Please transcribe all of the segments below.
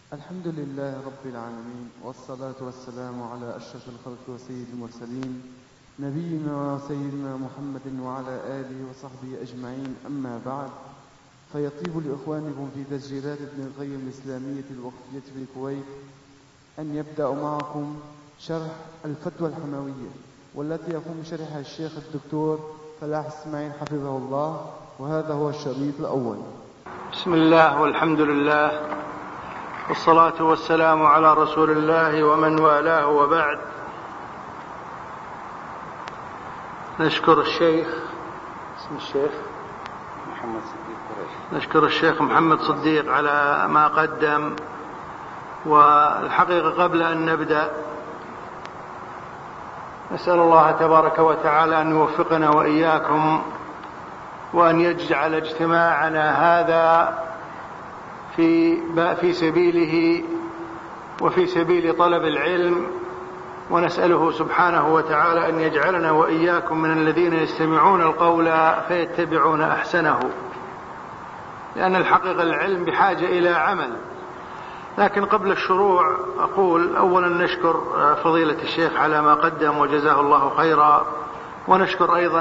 الحمد لله رب العالمين، والصلاة والسلام على أشرف الخلق وسيد المرسلين، نبينا وسيدنا محمد وعلى آله وصحبه أجمعين. أما بعد، فيطيب لإخوانكم في تسجيلات ابن القيم الإسلامية الوقفية في الكويت أن يبدأ معكم شرح الفتوى الحموية، والتي يقوم بشرحها الشيخ الدكتور فلاح إسماعيل حفظه الله، وهذا هو الشريط الأول. بسم الله والحمد لله، والصلاة والسلام على رسول الله ومن والاه، وبعد. نشكر الشيخ محمد صديق على ما قدم. والحقيقة قبل أن نبدأ نسأل الله تبارك وتعالى أن يوفقنا وإياكم، وأن يجعل اجتماعنا هذا في سبيله وفي سبيل طلب العلم، ونسأله سبحانه وتعالى أن يجعلنا وإياكم من الذين يستمعون القول فيتبعون أحسنه، لأن الحقيقة العلم بحاجة إلى عمل. لكن قبل الشروع أقول أولا نشكر فضيلة الشيخ على ما قدم وجزاه الله خيرا، ونشكر أيضا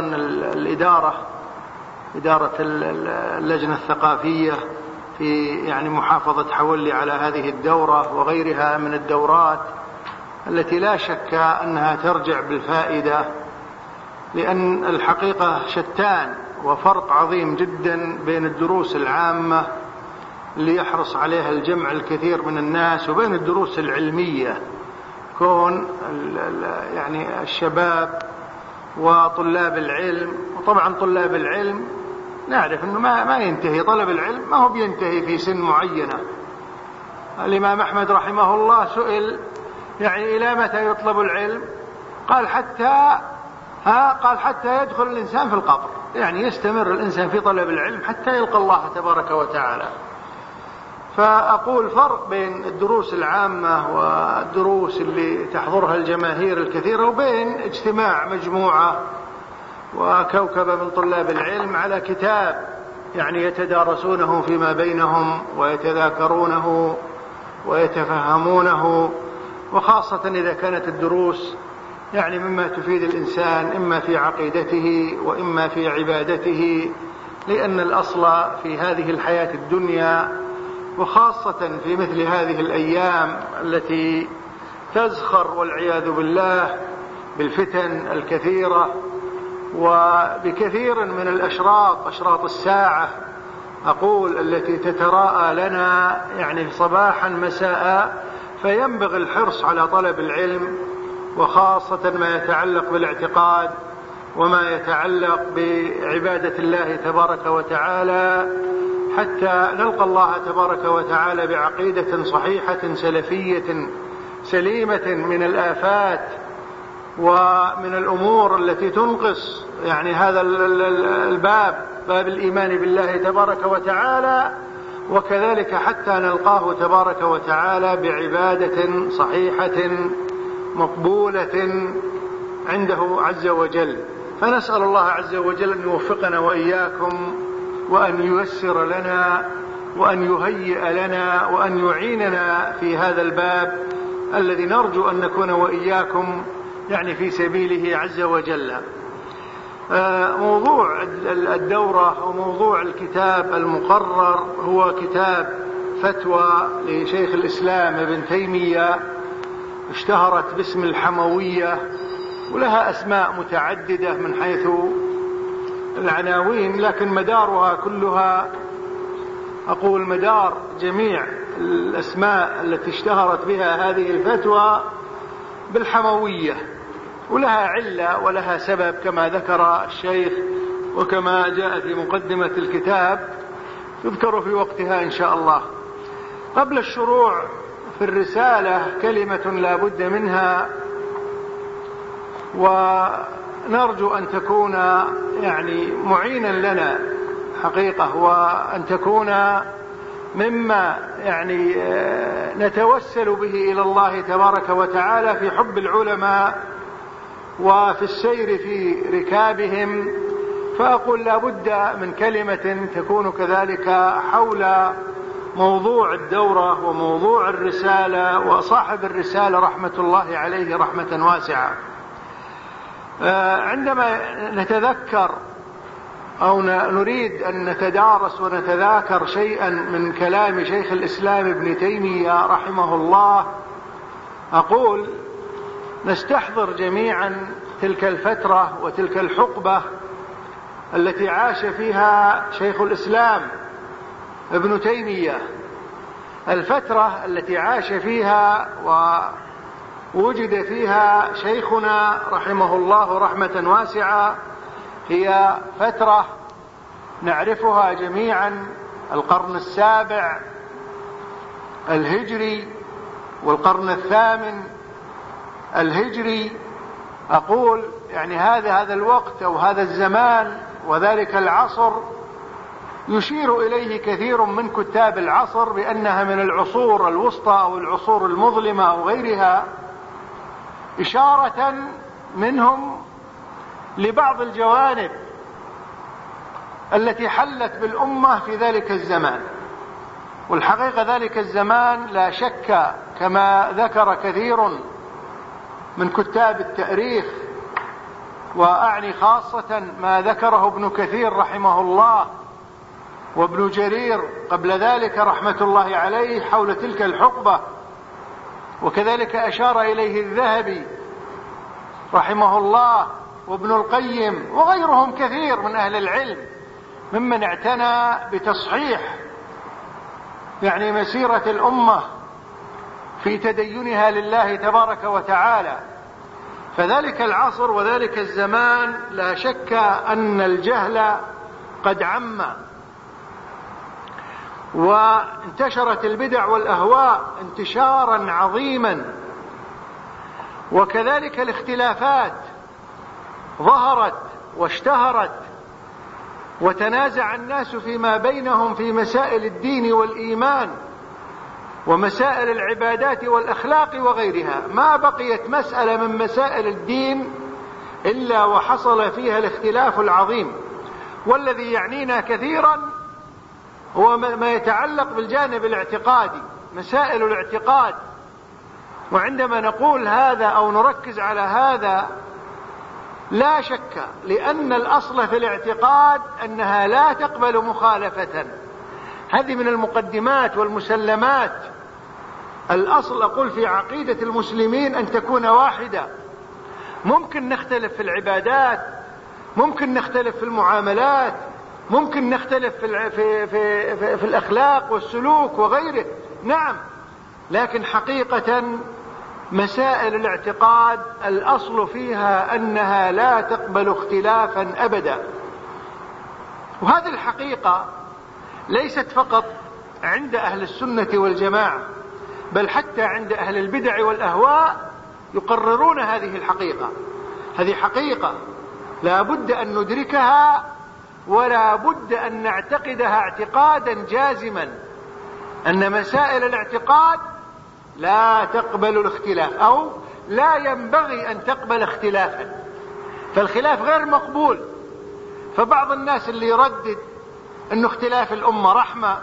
إدارة اللجنة الثقافية في محافظة حولي على هذه الدورة وغيرها من الدورات التي لا شك أنها ترجع بالفائدة، لأن الحقيقة شتان وفرق عظيم جدا بين الدروس العامة اللي يحرص عليها الجمع الكثير من الناس وبين الدروس العلمية. كون الشباب وطلاب العلم، وطبعا طلاب العلم نعرف أنه ما ينتهي طلب العلم، ما هو بينتهي في سن معينة. الإمام أحمد رحمه الله سئل إلى متى يطلب العلم؟ قال حتى يدخل الإنسان في القبر، يستمر الإنسان في طلب العلم حتى يلقى الله تبارك وتعالى. فأقول فرق بين الدروس العامة والدروس اللي تحضرها الجماهير الكثيرة، وبين اجتماع مجموعة وكوكبة من طلاب العلم على كتاب يتدارسونه فيما بينهم ويتذاكرونه ويتفهمونه، وخاصة إذا كانت الدروس مما تفيد الإنسان إما في عقيدته وإما في عبادته، لأن الأصل في هذه الحياة الدنيا، وخاصة في مثل هذه الأيام التي تزخر والعياذ بالله بالفتن الكثيرة وبكثير من أشراط الساعة، أقول التي تتراءى لنا صباحا مساء، فينبغي الحرص على طلب العلم، وخاصة ما يتعلق بالاعتقاد وما يتعلق بعبادة الله تبارك وتعالى، حتى نلقى الله تبارك وتعالى بعقيدة صحيحة سلفية سليمة من الآفات ومن الأمور التي تنقص هذا باب الإيمان بالله تبارك وتعالى، وكذلك حتى نلقاه تبارك وتعالى بعبادة صحيحة مقبولة عنده عز وجل. فنسأل الله عز وجل أن يوفقنا وإياكم، وأن ييسر لنا، وأن يهيئ لنا، وأن يعيننا في هذا الباب الذي نرجو أن نكون وإياكم في سبيله عز وجل. موضوع الدورة وموضوع الكتاب المقرر هو كتاب فتوى لشيخ الإسلام ابن تيمية، اشتهرت باسم الحموية، ولها أسماء متعددة من حيث العناوين، لكن مدارها كلها، أقول مدار جميع الأسماء التي اشتهرت بها هذه الفتوى بالحموية، ولها علة ولها سبب كما ذكر الشيخ وكما جاء في مقدمة الكتاب، تذكر في وقتها إن شاء الله. قبل الشروع في الرسالة كلمة لا بد منها، ونرجو أن تكون معينا لنا حقيقة، وأن تكون مما نتوسل به إلى الله تبارك وتعالى في حب العلماء وفي السير في ركابهم. فأقول لا بد من كلمة تكون كذلك حول موضوع الدورة وموضوع الرسالة وصاحب الرسالة رحمة الله عليه رحمة واسعة. عندما نتذكر أو نريد أن نتدارس ونتذاكر شيئا من كلام شيخ الإسلام ابن تيمية رحمه الله، أقول نستحضر جميعا تلك الفترة وتلك الحقبة التي عاش فيها شيخ الإسلام ابن تيمية. الفترة التي عاش فيها ووجد فيها شيخنا رحمه الله رحمة واسعة هي فترة نعرفها جميعا، القرن السابع الهجري والقرن الثامن الهجري. أقول يعني هذا الوقت أو هذا الزمان وذلك العصر يشير إليه كثير من كتاب العصر بأنها من العصور الوسطى أو العصور المظلمة أو غيرها، إشارة منهم لبعض الجوانب التي حلت بالأمة في ذلك الزمان. والحقيقة ذلك الزمان لا شك كما ذكر كثير من كتاب التاريخ، وأعني خاصة ما ذكره ابن كثير رحمه الله وابن جرير قبل ذلك رحمة الله عليه حول تلك الحقبة، وكذلك أشار إليه الذهبي رحمه الله وابن القيم وغيرهم كثير من أهل العلم ممن اعتنى بتصحيح يعني مسيرة الأمة في تدينها لله تبارك وتعالى. فذلك العصر وذلك الزمان لا شك أن الجهل قد عم، وانتشرت البدع والأهواء انتشارا عظيما، وكذلك الاختلافات ظهرت واشتهرت، وتنازع الناس فيما بينهم في مسائل الدين والإيمان ومسائل العبادات والأخلاق وغيرها. ما بقيت مسألة من مسائل الدين إلا وحصل فيها الاختلاف العظيم. والذي يعنينا كثيرا هو ما يتعلق بالجانب الاعتقادي، مسائل الاعتقاد. وعندما نقول هذا أو نركز على هذا لا شك لأن الأصل في الاعتقاد أنها لا تقبل مخالفة، هذه من المقدمات والمسلمات. الأصل أقول في عقيدة المسلمين أن تكون واحدة. ممكن نختلف في العبادات، ممكن نختلف في المعاملات، ممكن نختلف في الأخلاق والسلوك وغيره، نعم، لكن حقيقة مسائل الاعتقاد الأصل فيها أنها لا تقبل اختلافا أبدا. وهذه الحقيقة ليست فقط عند أهل السنة والجماعة، بل حتى عند أهل البدع والأهواء يقررون هذه الحقيقة. هذه حقيقة لا بد أن ندركها، ولا بد أن نعتقدها اعتقادا جازما، أن مسائل الاعتقاد لا تقبل الاختلاف أو لا ينبغي أن تقبل اختلافا، فالخلاف غير مقبول. فبعض الناس اللي يردد أن اختلاف الأمة رحمة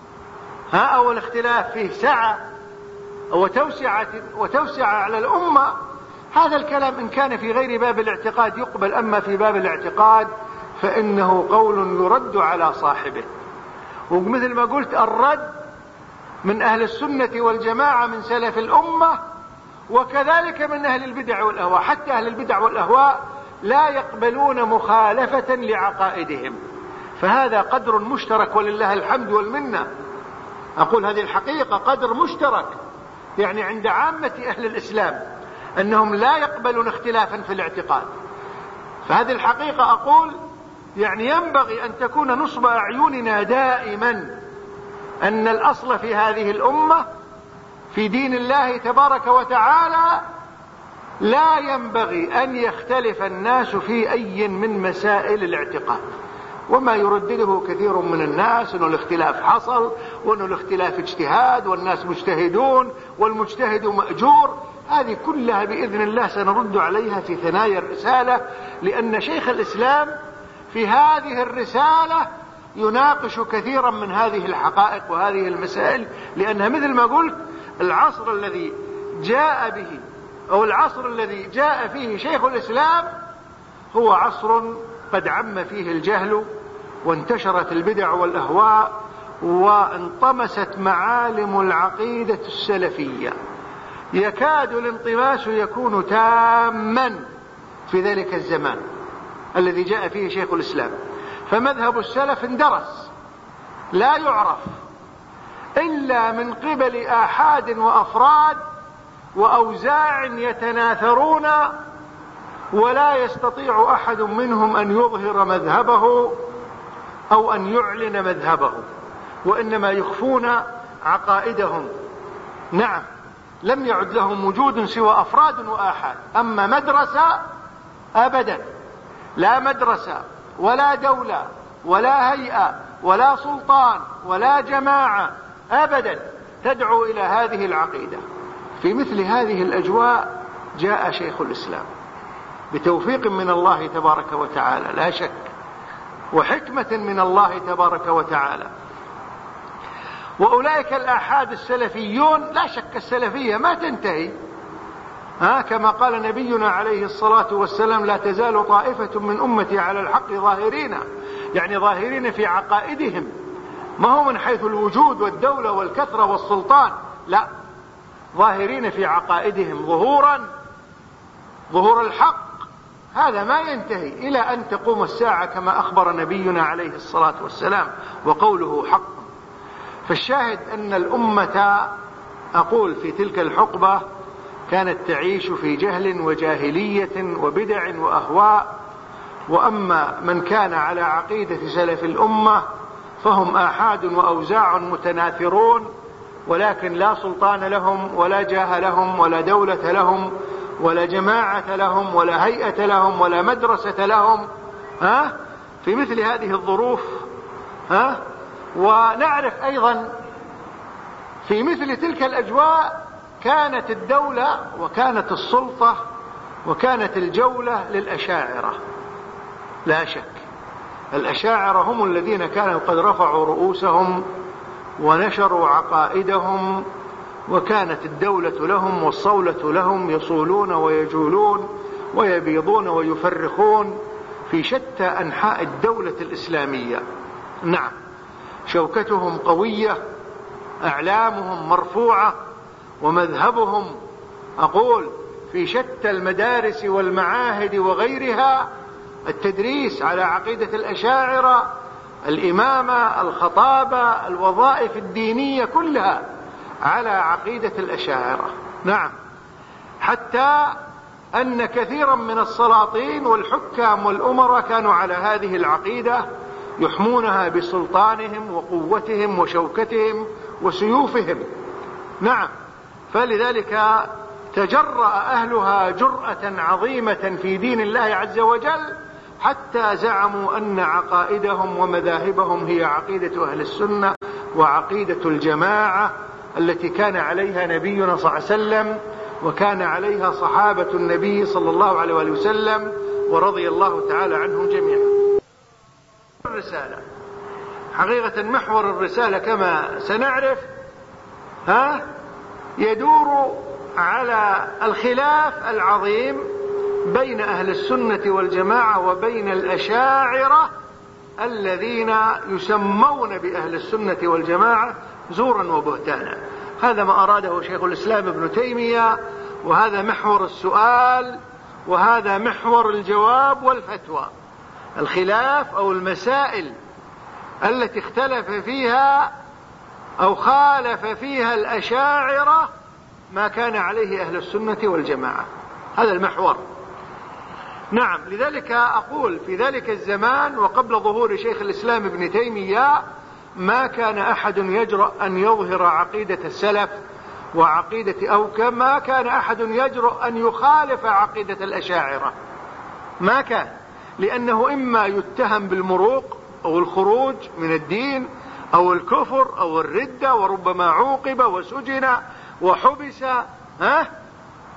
أو الاختلاف فيه سعة أو وتوسعة على الأمة، هذا الكلام إن كان في غير باب الاعتقاد يقبل، أما في باب الاعتقاد فإنه قول يرد على صاحبه. ومثل ما قلت الرد من أهل السنة والجماعة من سلف الأمة، وكذلك من أهل البدع والأهواء. حتى أهل البدع والأهواء لا يقبلون مخالفة لعقائدهم، فهذا قدر مشترك ولله الحمد والمنة. أقول هذه الحقيقة قدر مشترك يعني عند عامة أهل الإسلام أنهم لا يقبلون اختلافا في الاعتقاد. فهذه الحقيقة أقول يعني ينبغي أن تكون نصب أعيننا دائما أن الأصل في هذه الأمة في دين الله تبارك وتعالى لا ينبغي أن يختلف الناس في أي من مسائل الاعتقاد. وما يردده كثير من الناس أنه الاختلاف حصل، وأنه الاختلاف اجتهاد، والناس مجتهدون، والمجتهد مأجور، هذه كلها بإذن الله سنرد عليها في ثنايا الرسالة، لأن شيخ الإسلام في هذه الرسالة يناقش كثيرا من هذه الحقائق وهذه المسائل، لأنها مثل ما قلت العصر الذي جاء به أو العصر الذي جاء فيه شيخ الإسلام هو عصر قد عم فيه الجهل وانتشرت البدع والأهواء وانطمست معالم العقيدة السلفية. يكاد الانطماس يكون تاما في ذلك الزمان الذي جاء فيه شيخ الإسلام، فمذهب السلف اندرس لا يعرف إلا من قبل آحاد وأفراد وأوزاع يتناثرون، ولا يستطيع أحد منهم أن يظهر مذهبه أو أن يعلن مذهبه، وإنما يخفون عقائدهم. نعم، لم يعد لهم وجود سوى أفراد وآحاد. أما مدرسة أبدا، لا مدرسة ولا دولة ولا هيئة ولا سلطان ولا جماعة أبدا تدعو إلى هذه العقيدة. في مثل هذه الأجواء جاء شيخ الإسلام بتوفيق من الله تبارك وتعالى لا شك، وحكمة من الله تبارك وتعالى. وأولئك الآحاد السلفيون لا شك السلفية ما تنتهي، كما قال نبينا عليه الصلاة والسلام: لا تزال طائفة من أمتي على الحق ظاهرين، يعني ظاهرين في عقائدهم، ما هو من حيث الوجود والدولة والكثرة والسلطان، لا، ظاهرين في عقائدهم ظهور الحق. هذا ما ينتهي إلى أن تقوم الساعة كما أخبر نبينا عليه الصلاة والسلام، وقوله حق. فالشاهد أن الأمة أقول في تلك الحقبة كانت تعيش في جهل وجاهلية وبدع وأهواء. وأما من كان على عقيدة سلف الأمة فهم آحاد وأوزاع متناثرون، ولكن لا سلطان لهم ولا جاه لهم ولا دولة لهم ولا جماعة لهم ولا هيئة لهم ولا مدرسة لهم في مثل هذه الظروف. ونعرف أيضا في مثل تلك الأجواء كانت الدولة وكانت السلطة وكانت الجولة للأشاعرة لا شك. الأشاعرة هم الذين كانوا قد رفعوا رؤوسهم ونشروا عقائدهم، وكانت الدولة لهم والصولة لهم، يصولون ويجولون ويبيضون ويفرخون في شتى أنحاء الدولة الإسلامية. نعم، شوكتهم قوية، أعلامهم مرفوعة، ومذهبهم أقول في شتى المدارس والمعاهد وغيرها التدريس على عقيدة الأشاعرة، الإمامة، الخطابة، الوظائف الدينية كلها على عقيدة الأشاعرة. نعم، حتى أن كثيرا من السلاطين والحكام والأمراء كانوا على هذه العقيدة، يحمونها بسلطانهم وقوتهم وشوكتهم وسيوفهم. نعم، فلذلك تجرأ أهلها جرأة عظيمة في دين الله عز وجل، حتى زعموا أن عقائدهم ومذاهبهم هي عقيدة أهل السنة وعقيدة الجماعة التي كان عليها نبينا صلى الله عليه وسلم، وكان عليها صحابة النبي صلى الله عليه وسلم ورضي الله تعالى عنهم جميعا. الرسالة حقيقة محور الرسالة كما سنعرف يدور على الخلاف العظيم بين أهل السنة والجماعة وبين الأشاعرة الذين يسمون بأهل السنة والجماعة زورا وبهتانا. هذا ما أراده شيخ الإسلام ابن تيمية، وهذا محور السؤال، وهذا محور الجواب والفتوى. الخلاف أو المسائل التي اختلف فيها أو خالف فيها الأشاعرة ما كان عليه أهل السنة والجماعة، هذا المحور. نعم، لذلك أقول في ذلك الزمان وقبل ظهور شيخ الإسلام ابن تيمية ما كان أحد يجرؤ أن يظهر عقيدة السلف وعقيدة أو كما كان أحد يجرؤ أن يخالف عقيدة الأشاعرة، ما كان، لأنه إما يتهم بالمروق أو الخروج من الدين أو الكفر أو الردة، وربما عوقب وسجن وحبس.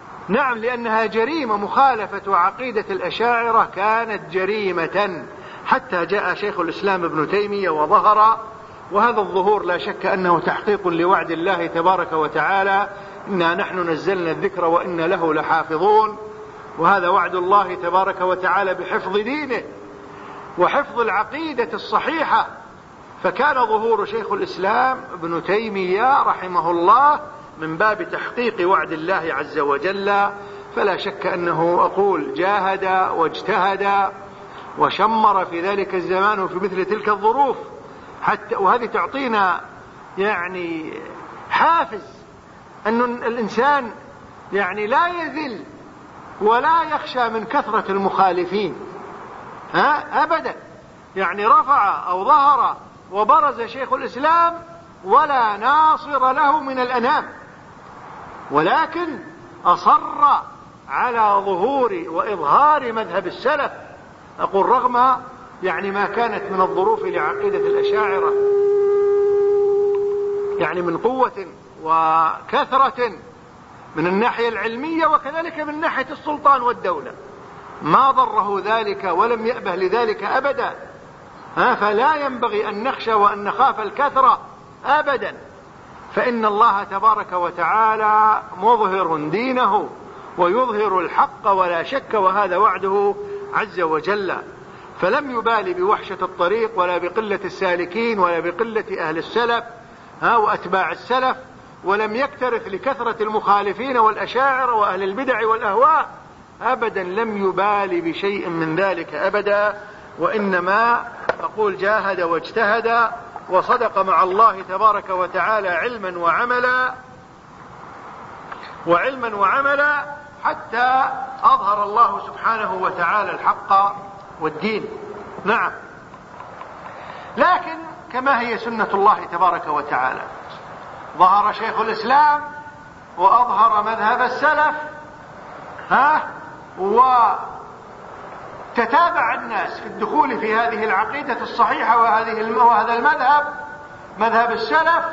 نعم، لأنها جريمة. مخالفة عقيدة الأشاعرة كانت جريمة حتى جاء شيخ الإسلام ابن تيمية وظهر، وهذا الظهور لا شك أنه تحقيق لوعد الله تبارك وتعالى: إنا نحن نزلنا الذكر وإنا له لحافظون. وهذا وعد الله تبارك وتعالى بحفظ دينه وحفظ العقيدة الصحيحة. فكان ظهور شيخ الإسلام ابن تيمية رحمه الله من باب تحقيق وعد الله عز وجل. فلا شك أنه أقول جاهد واجتهد وشمر في ذلك الزمان وفي مثل تلك الظروف، حتى وهذه تعطينا يعني حافز أن الإنسان يعني لا يذل ولا يخشى من كثرة المخالفين أبدا. يعني رفع أو ظهر وبرز شيخ الإسلام ولا ناصر له من الأنام، ولكن أصر على ظهور وإظهار مذهب السلف. أقول رغم يعني ما كانت من الظروف لعقيدة الأشاعرة يعني من قوة وكثرة من الناحية العلمية وكذلك من ناحية السلطان والدولة، ما ضره ذلك ولم يأبه لذلك أبدا. فلا ينبغي أن نخشى وأن نخاف الكثرة أبدا، فإن الله تبارك وتعالى مظهر دينه ويظهر الحق ولا شك، وهذا وعده عز وجل. فلم يبالي بوحشة الطريق ولا بقلة السالكين ولا بقلة أهل السلف وأتباع السلف، ولم يكترث لكثرة المخالفين والأشاعر وأهل البدع والأهواء أبدا، لم يبالي بشيء من ذلك أبدا. وإنما أقول جاهد واجتهد وصدق مع الله تبارك وتعالى علما وعملا حتى أظهر الله سبحانه وتعالى الحق والدين. نعم، لكن كما هي سنة الله تبارك وتعالى ظهر شيخ الإسلام وأظهر مذهب السلف وتتابع الناس في الدخول في هذه العقيدة الصحيحة وهذا المذهب مذهب السلف،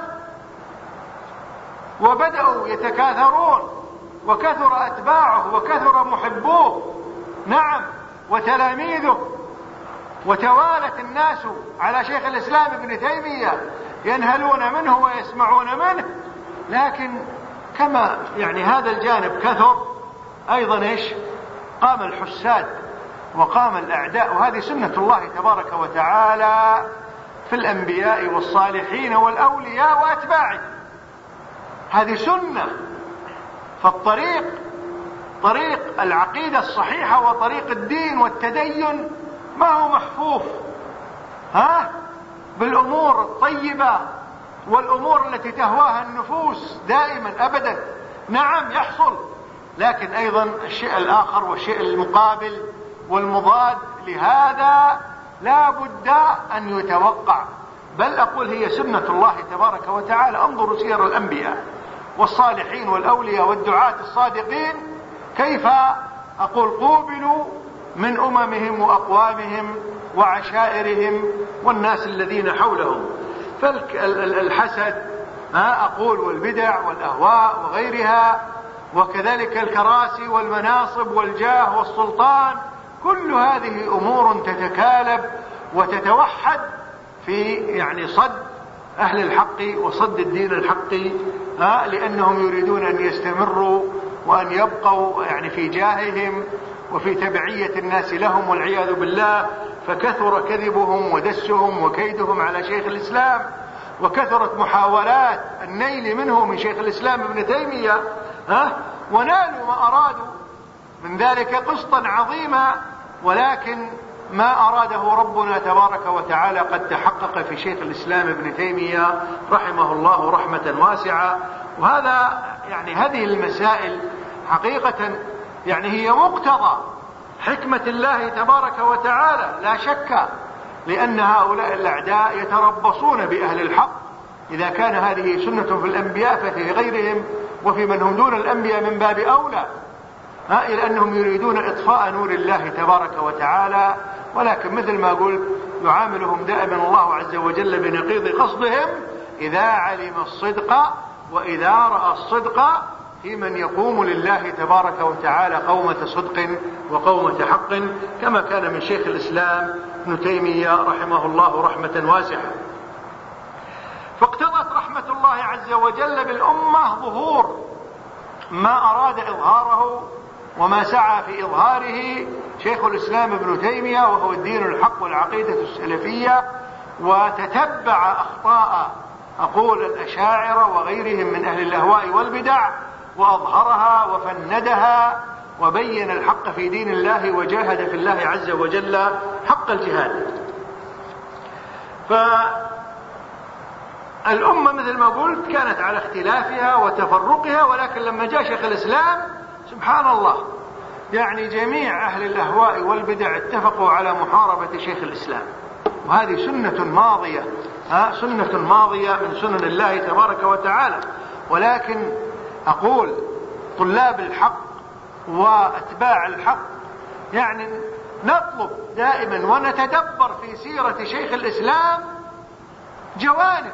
وبدأوا يتكاثرون وكثر أتباعه وكثر محبوه نعم وتلاميذه، وتوالت الناس على شيخ الإسلام ابن تيمية ينهلون منه ويسمعون منه. لكن كما يعني هذا الجانب كثر أيضا قام الحساد وقام الأعداء، وهذه سنة الله تبارك وتعالى في الأنبياء والصالحين والأولياء وأتباعه، هذه سنة. فالطريق طريق العقيدة الصحيحة وطريق الدين والتدين ما هو محفوف بالأمور الطيبة والأمور التي تهواها النفوس دائما أبدا. نعم يحصل، لكن أيضا الشيء الآخر والشيء المقابل والمضاد لهذا لا بد أن يتوقع، بل أقول هي سنة الله تبارك وتعالى. انظروا سير الأنبياء والصالحين والأولياء والدعاة الصادقين كيف أقول قوبلوا من أممهم وأقوامهم وعشائرهم والناس الذين حولهم. فالحسد أقول والبدع والأهواء وغيرها، وكذلك الكراسي والمناصب والجاه والسلطان، كل هذه أمور تتكالب وتتوحد في يعني صد أهل الحق وصد الدين الحق، لأنهم يريدون أن يستمروا وأن يبقوا يعني في جاههم وفي تبعية الناس لهم والعياذ بالله. فكثر كذبهم ودسهم وكيدهم على شيخ الإسلام، وكثرت محاولات النيل منه من شيخ الإسلام ابن تيمية، ونالوا ما أرادوا من ذلك قسطا عظيما، ولكن ما أراده ربنا تبارك وتعالى قد تحقق في شيخ الإسلام ابن تيمية رحمه الله رحمة واسعة. وهذا يعني هذه المسائل حقيقة يعني هي مقتضى حكمة الله تبارك وتعالى لا شك، لأن هؤلاء الأعداء يتربصون بأهل الحق. إذا كان هذه سنة في الأنبياء ففي غيرهم وفي من هم دون الأنبياء من باب أولى، إلى أنهم يريدون إطفاء نور الله تبارك وتعالى. ولكن مثل ما قلت يعاملهم دائما الله عز وجل بنقيض قصدهم، إذا علم الصدق وإذا رأى الصدق في من يقوم لله تبارك وتعالى قومة صدق وقومة حق، كما كان من شيخ الإسلام ابن تيمية رحمه الله رحمة واسعة. فاقتضت رحمة الله عز وجل بالأمة ظهور ما أراد إظهاره وما سعى في إظهاره شيخ الإسلام ابن تيمية، وهو الدين الحق والعقيدة السلفية، وتتبع أخطاء الأشاعرة وغيرهم من أهل الأهواء والبدع وأظهرها وفندها وبين الحق في دين الله وجاهد في الله عز وجل حق الجهاد. فالأمة مثل ما قلت كانت على اختلافها وتفرقها، ولكن لما جاء شيخ الإسلام سبحان الله يعني جميع أهل الأهواء والبدع اتفقوا على محاربة شيخ الإسلام، وهذه سنة ماضية سنة ماضية من سنن الله تبارك وتعالى. ولكن أقول طلاب الحق وأتباع الحق يعني نطلب دائما ونتدبر في سيرة شيخ الإسلام جوانب،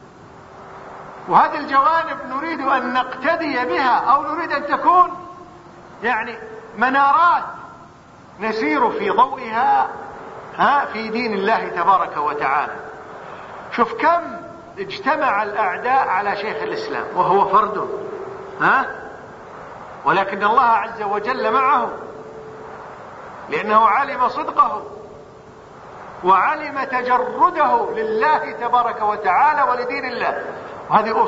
وهذه الجوانب نريد أن نقتدي بها أو نريد أن تكون يعني منارات نسير في ضوئها في دين الله تبارك وتعالى. شوف كم اجتمع الأعداء على شيخ الإسلام وهو فرد، ولكن الله عز وجل معه، لأنه علم صدقه وعلم تجرده لله تبارك وتعالى ولدين الله. وهذه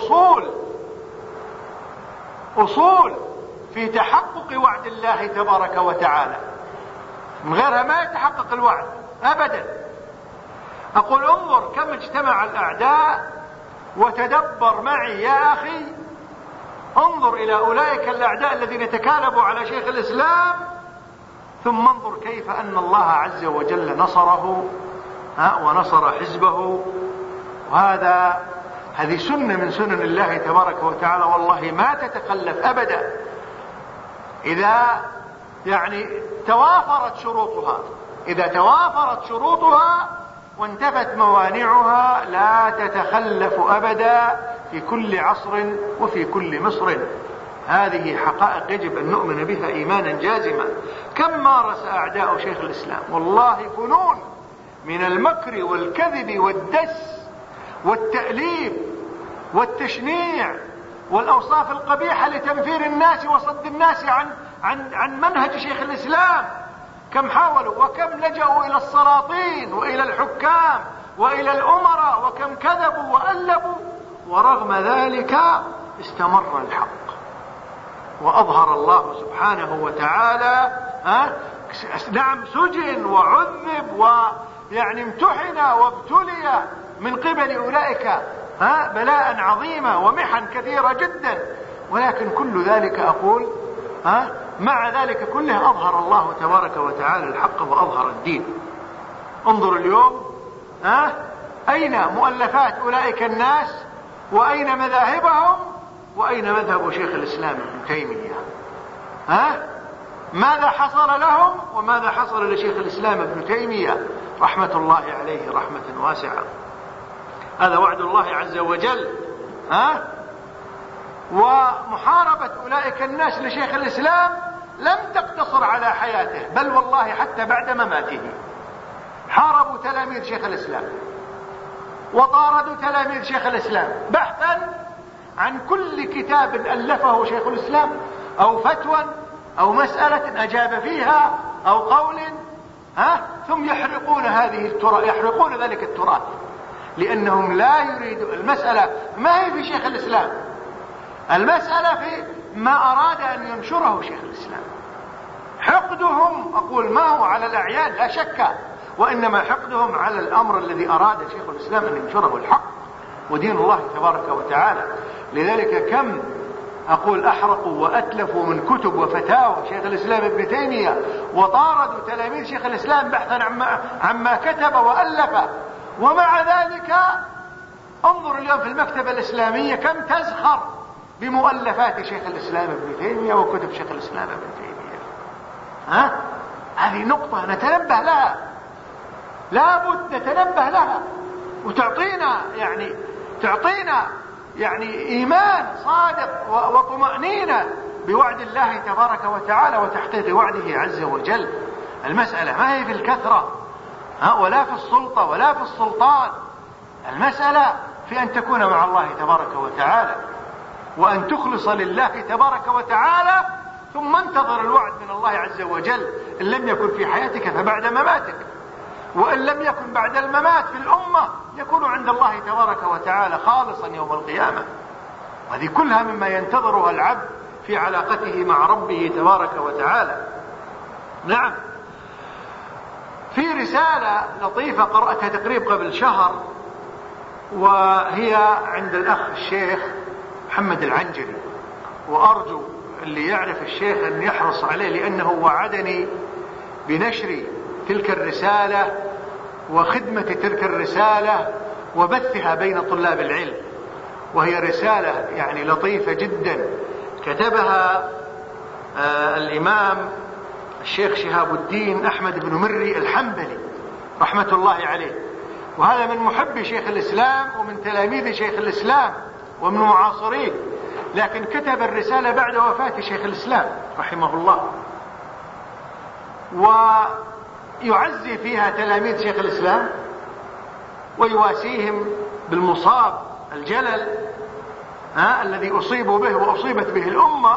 أصول في تحقق وعد الله تبارك وتعالى، من غيرها ما يتحقق الوعد أبدا. أقول انظر كم اجتمع الأعداء، وتدبر معي يا أخي، انظر إلى أولئك الأعداء الذين تكالبوا على شيخ الإسلام، ثم انظر كيف أن الله عز وجل نصره ونصر حزبه. هذه سنة من سنن الله تبارك وتعالى، والله ما تتخلف أبدا إذا يعني توافرت شروطها وانتفت موانعها، لا تتخلف أبدا في كل عصر وفي كل مصر. هذه حقائق يجب أن نؤمن بها إيمانا جازما. كم مارس أعداء شيخ الإسلام والله فنون من المكر والكذب والدس والتأليف والتشنيع والأوصاف القبيحة لتنفير الناس وصد الناس عن منهج شيخ الإسلام. كم حاولوا وكم لجأوا إلى السلاطين وإلى الحكام وإلى الأمراء، وكم كذبوا وألبوا، ورغم ذلك استمر الحق وأظهر الله سبحانه وتعالى. نعم سجن وعذب ويعني امتحن وابتلي من قبل أولئك بلاء عظيمة ومحن كثيرة جدا، ولكن كل ذلك أقول مع ذلك كله أظهر الله تبارك وتعالى الحق وأظهر الدين. انظر اليوم أين مؤلفات أولئك الناس، وأين مذاهبهم، وأين مذهب شيخ الإسلام ابن تيمية؟ ماذا حصل لهم وماذا حصل لشيخ الإسلام ابن تيمية رحمة الله عليه رحمة واسعة؟ هذا وعد الله عز وجل. ومحاربة أولئك الناس لشيخ الإسلام لم تقتصر على حياته، بل والله حتى بعد مماته حاربوا تلاميذ شيخ الإسلام وطاردوا تلاميذ شيخ الإسلام بحثا عن كل كتاب ألفه شيخ الإسلام أو فتوى أو مسألة أجاب فيها أو قول، ثم يحرقون ذلك التراث، لأنهم لا يريدوا. المسألة ما هي في شيخ الإسلام، المسألة في ما أراد أن ينشره شيخ الإسلام. حقدهم أقول ما هو على الأعيان لا شك، وإنما حقدهم على الأمر الذي أراد شيخ الإسلام أن ينشره الحق ودين الله تبارك وتعالى. لذلك كم أقول أحرقوا وأتلفوا من كتب وفتاوى شيخ الإسلام ابن تيمية، وطاردوا تلاميذ شيخ الإسلام بحثا عما كتب وألف. ومع ذلك انظر اليوم في المكتبة الإسلامية كم تزخر بمؤلفات شيخ الإسلام ابن تيمية وكتب شيخ الإسلام ابن تيمية. هذه نقطة نتنبه لها، لابد نتنبه لها، وتعطينا يعني إيمان صادق وطمأنينة بوعد الله تبارك وتعالى وتحقيق وعده عز وجل. المسألة ما هي في الكثرة ولا في السلطة ولا في السلطان، المسألة في أن تكون مع الله تبارك وتعالى، وأن تخلص لله تبارك وتعالى، ثم انتظر الوعد من الله عز وجل. إن لم يكن في حياتك فبعد مماتك، وإن لم يكن بعد الممات في الأمة يكون عند الله تبارك وتعالى خالصا يوم القيامة. وهذه كلها مما ينتظرها العبد في علاقته مع ربه تبارك وتعالى. نعم، في رسالة لطيفة قرأتها تقريبا قبل شهر، وهي عند الأخ الشيخ محمد العنجري، وأرجو اللي يعرف الشيخ أن يحرص عليه، لأنه وعدني بنشر تلك الرسالة وخدمة تلك الرسالة وبثها بين طلاب العلم. وهي رسالة يعني لطيفة جدا كتبها الإمام الشيخ شهاب الدين أحمد بن مري الحنبلي رحمة الله عليه، وهذا من محب شيخ الإسلام ومن تلاميذ شيخ الإسلام ومن معاصريه، لكن كتب الرسالة بعد وفاة شيخ الإسلام رحمه الله، ويعزي فيها تلاميذ شيخ الإسلام ويواسيهم بالمصاب الجلل الذي أصيبوا به وأصيبت به الأمة.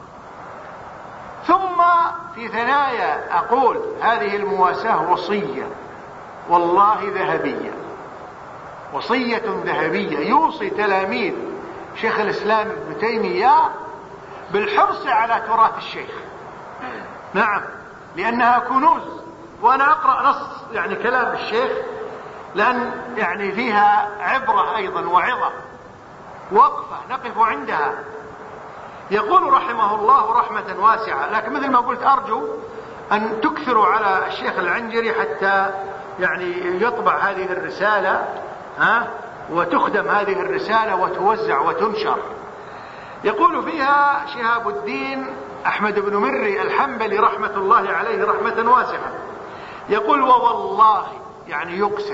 ثم في ثنايا أقول هذه المواساة وصية والله ذهبية، وصية ذهبية يوصي تلاميذ شيخ الإسلام ابن تيمية بالحرص على تراث الشيخ. نعم، لأنها كنوز. وأنا أقرأ نص يعني كلام الشيخ لأن يعني فيها عبرة أيضا وعظة، وقفة نقف عندها. يقول رحمه الله رحمة واسعة، لكن مثل ما قلت أرجو أن تكثروا على الشيخ العنجري حتى يعني يطبع هذه الرسالة وتخدم هذه الرسالة وتوزع وتنشر. يقول فيها شهاب الدين أحمد بن مري الحنبلي رحمة الله عليه رحمة واسعة، يقول ووالله، يعني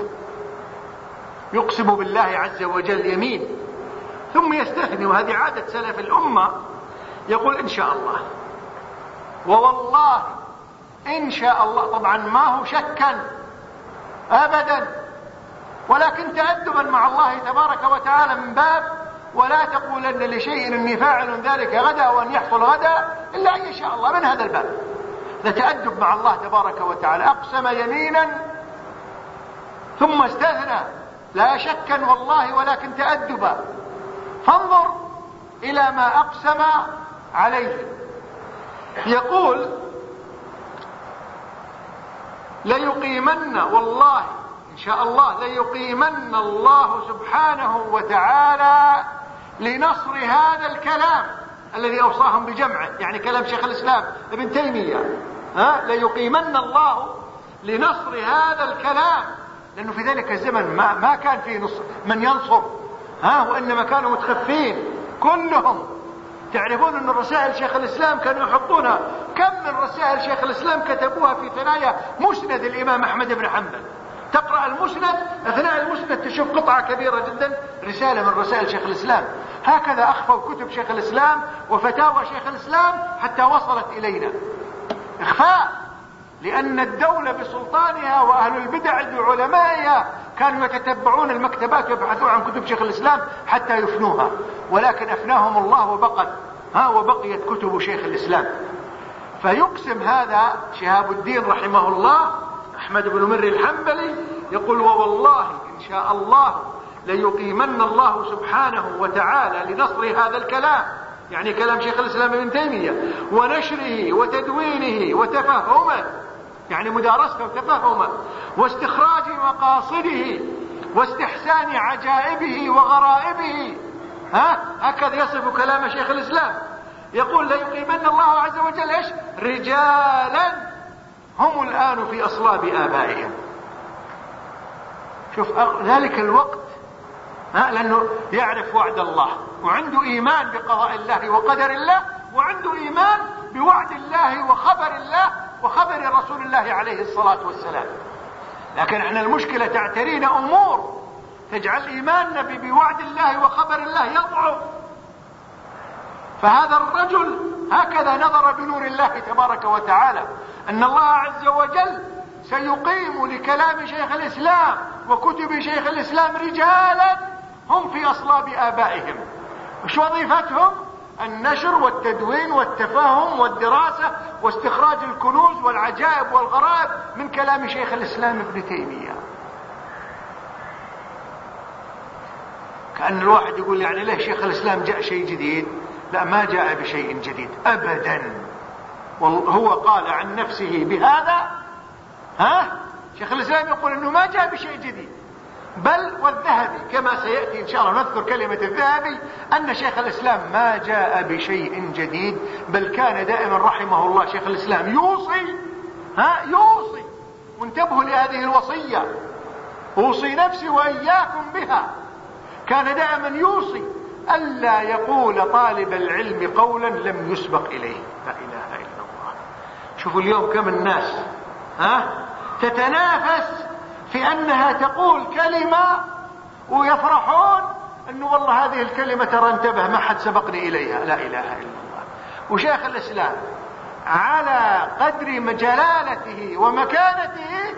يقسم بالله عز وجل يمين، ثم يستثني، وهذه عادة سلف الأمة، يقول إن شاء الله، ووالله إن شاء الله. طبعا ما هو شكا أبدا، ولكن تأدبا مع الله تبارك وتعالى من باب ولا تقولن لشيء إني فاعل ذلك غدا وأن يحصل غدا إلا أن يشاء الله، من هذا الباب نتأدب مع الله تبارك وتعالى. أقسم يمينا ثم استثنى، لا شكا والله ولكن تأدبا، فانظر إلى ما أقسم عليه. يقول ليقيمن، والله إن شاء الله ليقيمن الله سبحانه وتعالى لنصر هذا الكلام الذي أوصاهم بجمعه، يعني كلام شيخ الإسلام ابن تيمية، ليقيمن الله لنصر هذا الكلام، لأنه في ذلك الزمن ما كان فيه من ينصر، وإنما كانوا متخفين كلهم. تعرفون أن رسائل شيخ الإسلام كانوا يحطونها، كم من رسائل شيخ الإسلام كتبوها في ثنايا مسند الإمام أحمد بن حنبل. تقرأ المسند، أثناء المسند تشوف قطعة كبيرة جدا رسالة من رسائل شيخ الإسلام. هكذا أخفوا كتب شيخ الإسلام وفتاوى شيخ الإسلام حتى وصلت إلينا إخفاء، لأن الدولة بسلطانها وأهل البدع بعلمائها كانوا يتتبعون المكتبات ويبحثون عن كتب شيخ الإسلام حتى يفنوها، ولكن أفناهم الله وبقيت كتب شيخ الإسلام. فيقسم هذا شهاب الدين رحمه الله أحمد بن مري الحنبلي، يقول ووالله إن شاء الله ليقيمن الله سبحانه وتعالى لنصر هذا الكلام، يعني كلام شيخ الإسلام ابن تيمية، ونشره وتدوينه وتفهمه، يعني مدارسته وتفهمه، واستخراج مقاصده واستحسان عجائبه وغرائبه. هكذا يصف كلام شيخ الإسلام. يقول ليقيمن الله عز وجل إيش؟ رجالا هم الآن في أصلاب آبائهم. شوف ذلك الوقت، لأنه يعرف وعد الله وعنده إيمان بقضاء الله وقدر الله، وعنده إيمان بوعد الله وخبر رسول الله عليه الصلاة والسلام. لكن احنا المشكلة تعترينا أمور تجعل إيماننا بوعد الله وخبر الله يضعف. فهذا الرجل هكذا نظر بنور الله تبارك وتعالى، أن الله عز وجل سيقيم لكلام شيخ الإسلام وكتب شيخ الإسلام رجالا هم في أصلاب آبائهم. مش وظيفتهم النشر والتدوين والتفاهم والدراسة واستخراج الكنوز والعجائب والغرائب من كلام شيخ الإسلام ابن تيمية. كأن الواحد يقول يعني ليه شيخ الإسلام جاء شيء جديد؟ لا، ما جاء بشيء جديد أبدا. هو قال عن نفسه بهذا، شيخ الإسلام يقول أنه ما جاء بشيء جديد، بل والذهبي كما سيأتي إن شاء الله نذكر كلمة الذهبي أن شيخ الإسلام ما جاء بشيء جديد، بل كان دائما رحمه الله شيخ الإسلام يوصي وانتبهوا لهذه الوصية، أوصي نفسي وإياكم بها. كان دائما يوصي ألا يقول طالب العلم قولا لم يسبق إليه. لا إله إلا الله. شوفوا اليوم كم الناس تتنافس في أنها تقول كلمة ويفرحون أنه والله هذه الكلمة ترى انتبه ما حد سبقني إليها. لا إله إلا الله. وشيخ الإسلام على قدر جلالته ومكانته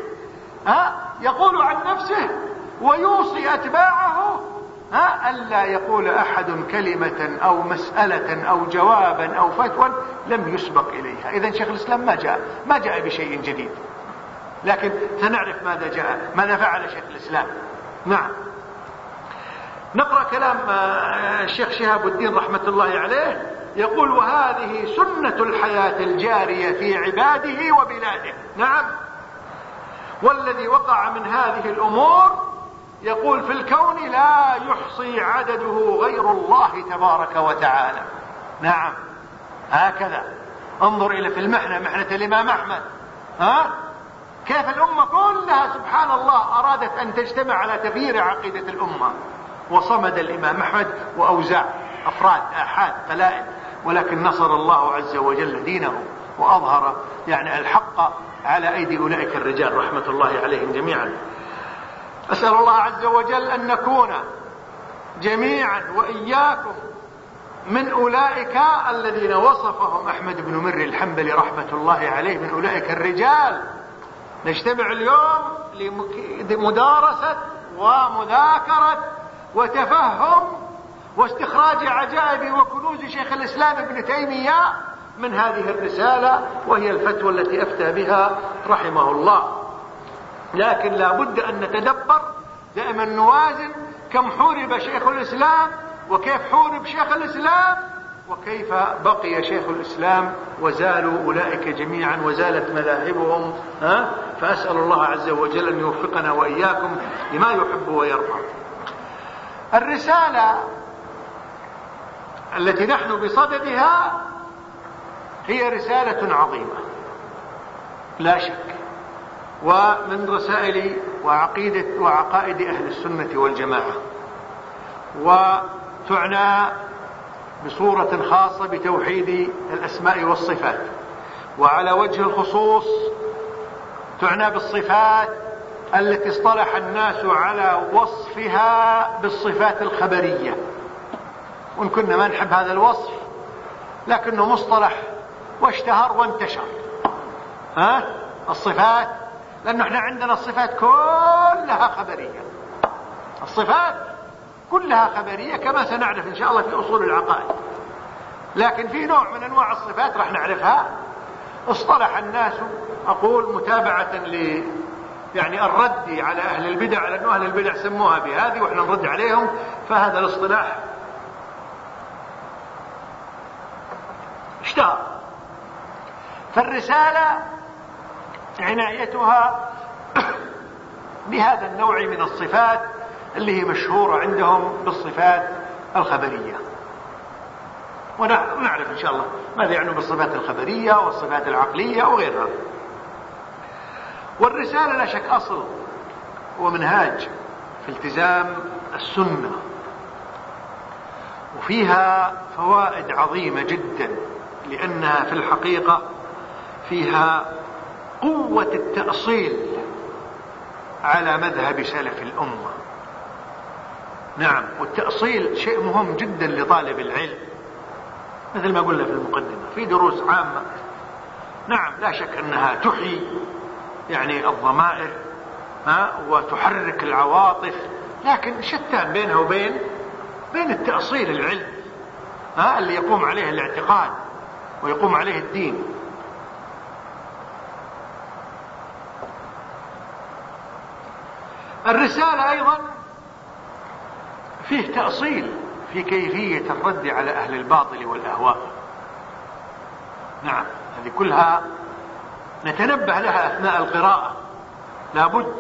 يقول عن نفسه ويوصي أتباعه ألا يقول أحد كلمة أو مسألة أو جوابا أو فتوى لم يسبق إليها. إذن شيخ الإسلام ما جاء بشيء جديد، لكن سنعرف ماذا فعل شيخ الإسلام. نعم، نقرأ كلام الشيخ شهاب الدين رحمة الله عليه، يقول: وهذه سنة الحياة الجارية في عباده وبلاده. نعم، والذي وقع من هذه الأمور يقول في الكون لا يحصي عدده غير الله تبارك وتعالى. نعم، هكذا انظر إلى في محنة الإمام أحمد، كيف الأمة كلها سبحان الله أرادت أن تجتمع على تغيير عقيدة الأمة، وصمد الإمام أحمد وأوزاع أفراد آحاد قلائل، ولكن نصر الله عز وجل دينه وأظهر الحق على أيدي أولئك الرجال رحمة الله عليهم جميعا. أسأل الله عز وجل أن نكون جميعا وإياكم من أولئك الذين وصفهم أحمد بن مري الحنبلي رحمة الله عليه، من أولئك الرجال. نجتمع اليوم لمدارسة ومذاكرة وتفهم واستخراج عجائب وكنوز شيخ الإسلام ابن تيمية من هذه الرسالة، وهي الفتوى التي أفتى بها رحمه الله. لكن لا بد أن نتدبر دائما، نوازن كم حورب شيخ الإسلام وكيف حورب شيخ الإسلام وكيف بقي شيخ الإسلام وزالوا أولئك جميعا وزالت مذاهبهم. فأسأل الله عز وجل أن يوفقنا وإياكم لما يحب ويرضى. الرسالة التي نحن بصددها هي رسالة عظيمة لا شك، ومن رسائل وعقائد أهل السنة والجماعة، وتعنى بصورة خاصة بتوحيد الأسماء والصفات، وعلى وجه الخصوص تعنى بالصفات التي اصطلح الناس على وصفها بالصفات الخبرية، وإن كنا ما نحب هذا الوصف لكنه مصطلح واشتهر وانتشر. الصفات، لأنه احنا عندنا الصفات كلها خبرية، الصفات كلها خبرية كما سنعرف إن شاء الله في أصول العقائد. لكن في نوع من أنواع الصفات راح نعرفها اصطلح الناس، أقول متابعة الرد على أهل البدع، لأن أهل البدع سموها بهذه وإحنا نرد عليهم، فهذا الاصطلاح اشتهر. فالرسالة عنايتها بهذا النوع من الصفات اللي هي مشهورة عندهم بالصفات الخبرية، ونعرف إن شاء الله ماذا يعني بالصفات الخبرية والصفات العقلية وغيرها. والرسالة لا شك أصل ومنهاج في التزام السنة، وفيها فوائد عظيمة جدا، لأنها في الحقيقة فيها قوة التأصيل على مذهب سلف الأمة. نعم. والتأصيل شيء مهم جدا لطالب العلم، مثل ما قلنا في المقدمة في دروس عامة. نعم لا شك أنها تحيي يعني الضمائر وتحرك العواطف، لكن شتان بينها وبين التأصيل العلم اللي يقوم عليه الاعتقاد ويقوم عليه الدين. الرسالة أيضا فيه تأصيل في كيفية الرد على أهل الباطل والأهواء. نعم هذه كلها نتنبه لها أثناء القراءة. لابد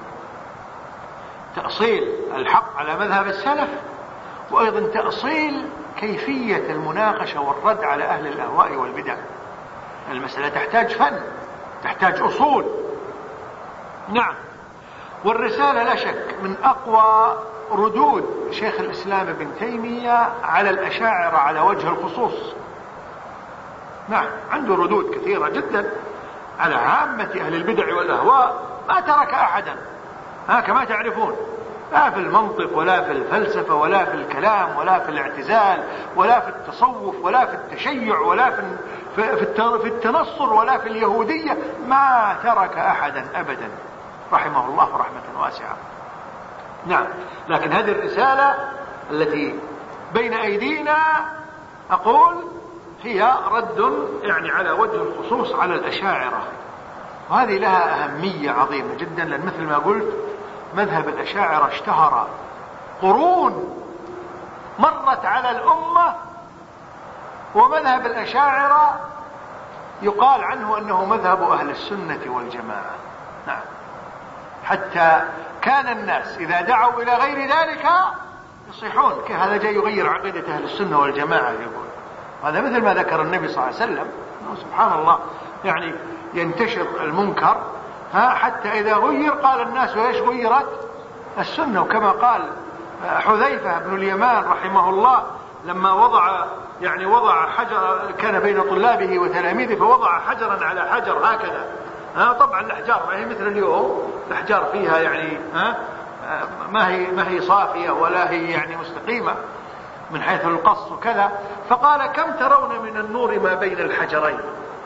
تأصيل الحق على مذهب السلف، وأيضا تأصيل كيفية المناقشة والرد على أهل الأهواء والبدع. المسألة تحتاج فن، تحتاج أصول. نعم. والرسالة لا شك من أقوى ردود شيخ الإسلام ابن تيمية على الأشاعرة على وجه الخصوص. نعم عنده ردود كثيرة جدا على عامة أهل البدع والأهواء، ما ترك أحدا كما تعرفون، لا في المنطق ولا في الفلسفة ولا في الكلام ولا في الاعتزال ولا في التصوف ولا في التشيع ولا في التنصر ولا في اليهودية، ما ترك أحدا أبدا رحمه الله رحمة واسعة. نعم. لكن هذه الرسالة التي بين أيدينا أقول هي رد يعني على وجه الخصوص على الأشاعرة، وهذه لها أهمية عظيمة جدا، لأن مثل ما قلت مذهب الأشاعرة اشتهر قرون مرت على الأمة، ومذهب الأشاعرة يقال عنه أنه مذهب أهل السنة والجماعة. نعم. حتى كان الناس إذا دعوا إلى غير ذلك يصيحون كيف هذا جاي يغير عقيدة أهل السنة والجماعة، يقول هذا مثل ما ذكر النبي صلى الله عليه وسلم سبحان الله، يعني ينتشر المنكر حتى إذا غير قال الناس وإيش غيرت السنة. وكما قال حذيفة بن اليمان رحمه الله لما وضع حجر، كان بين طلابه وتلاميذه فوضع حجرا على حجر هكذا. طبعا الأحجار ما هي مثل اليوم، الأحجار فيها يعني ما هي صافية ولا هي يعني مستقيمة من حيث القص وكذا. فقال كم ترون من النور ما بين الحجرين؟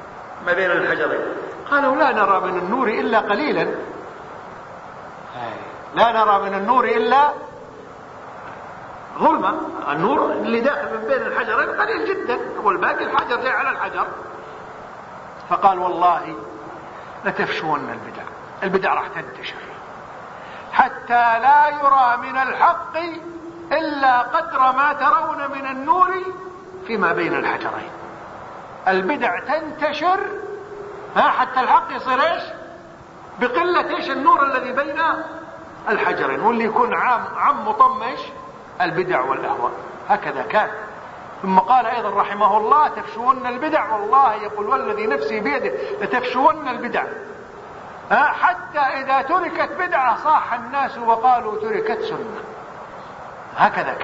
قالوا لا نرى من النور إلا قليلا، لا نرى من النور إلا ظلمة. النور اللي داخل من بين الحجرين قليل جدا، والباقي الحجر جاي على الحجر. فقال والله لتفشون البدع راح تنتشر حتى لا يرى من الحق إلا قدر ما ترون من النور فيما بين الحجرين. البدع تنتشر حتى الحق يصير ايش؟ بقلة ايش؟ النور الذي بين الحجرين، واللي يكون عم مطمش البدع والأهواء. هكذا كان. ثم قال أيضا رحمه الله تفشون البدع، والله يقول والذي نفسي بيده لتفشون البدع حتى إذا تركت بدعة صاح الناس وقالوا تركت سنة. هكذا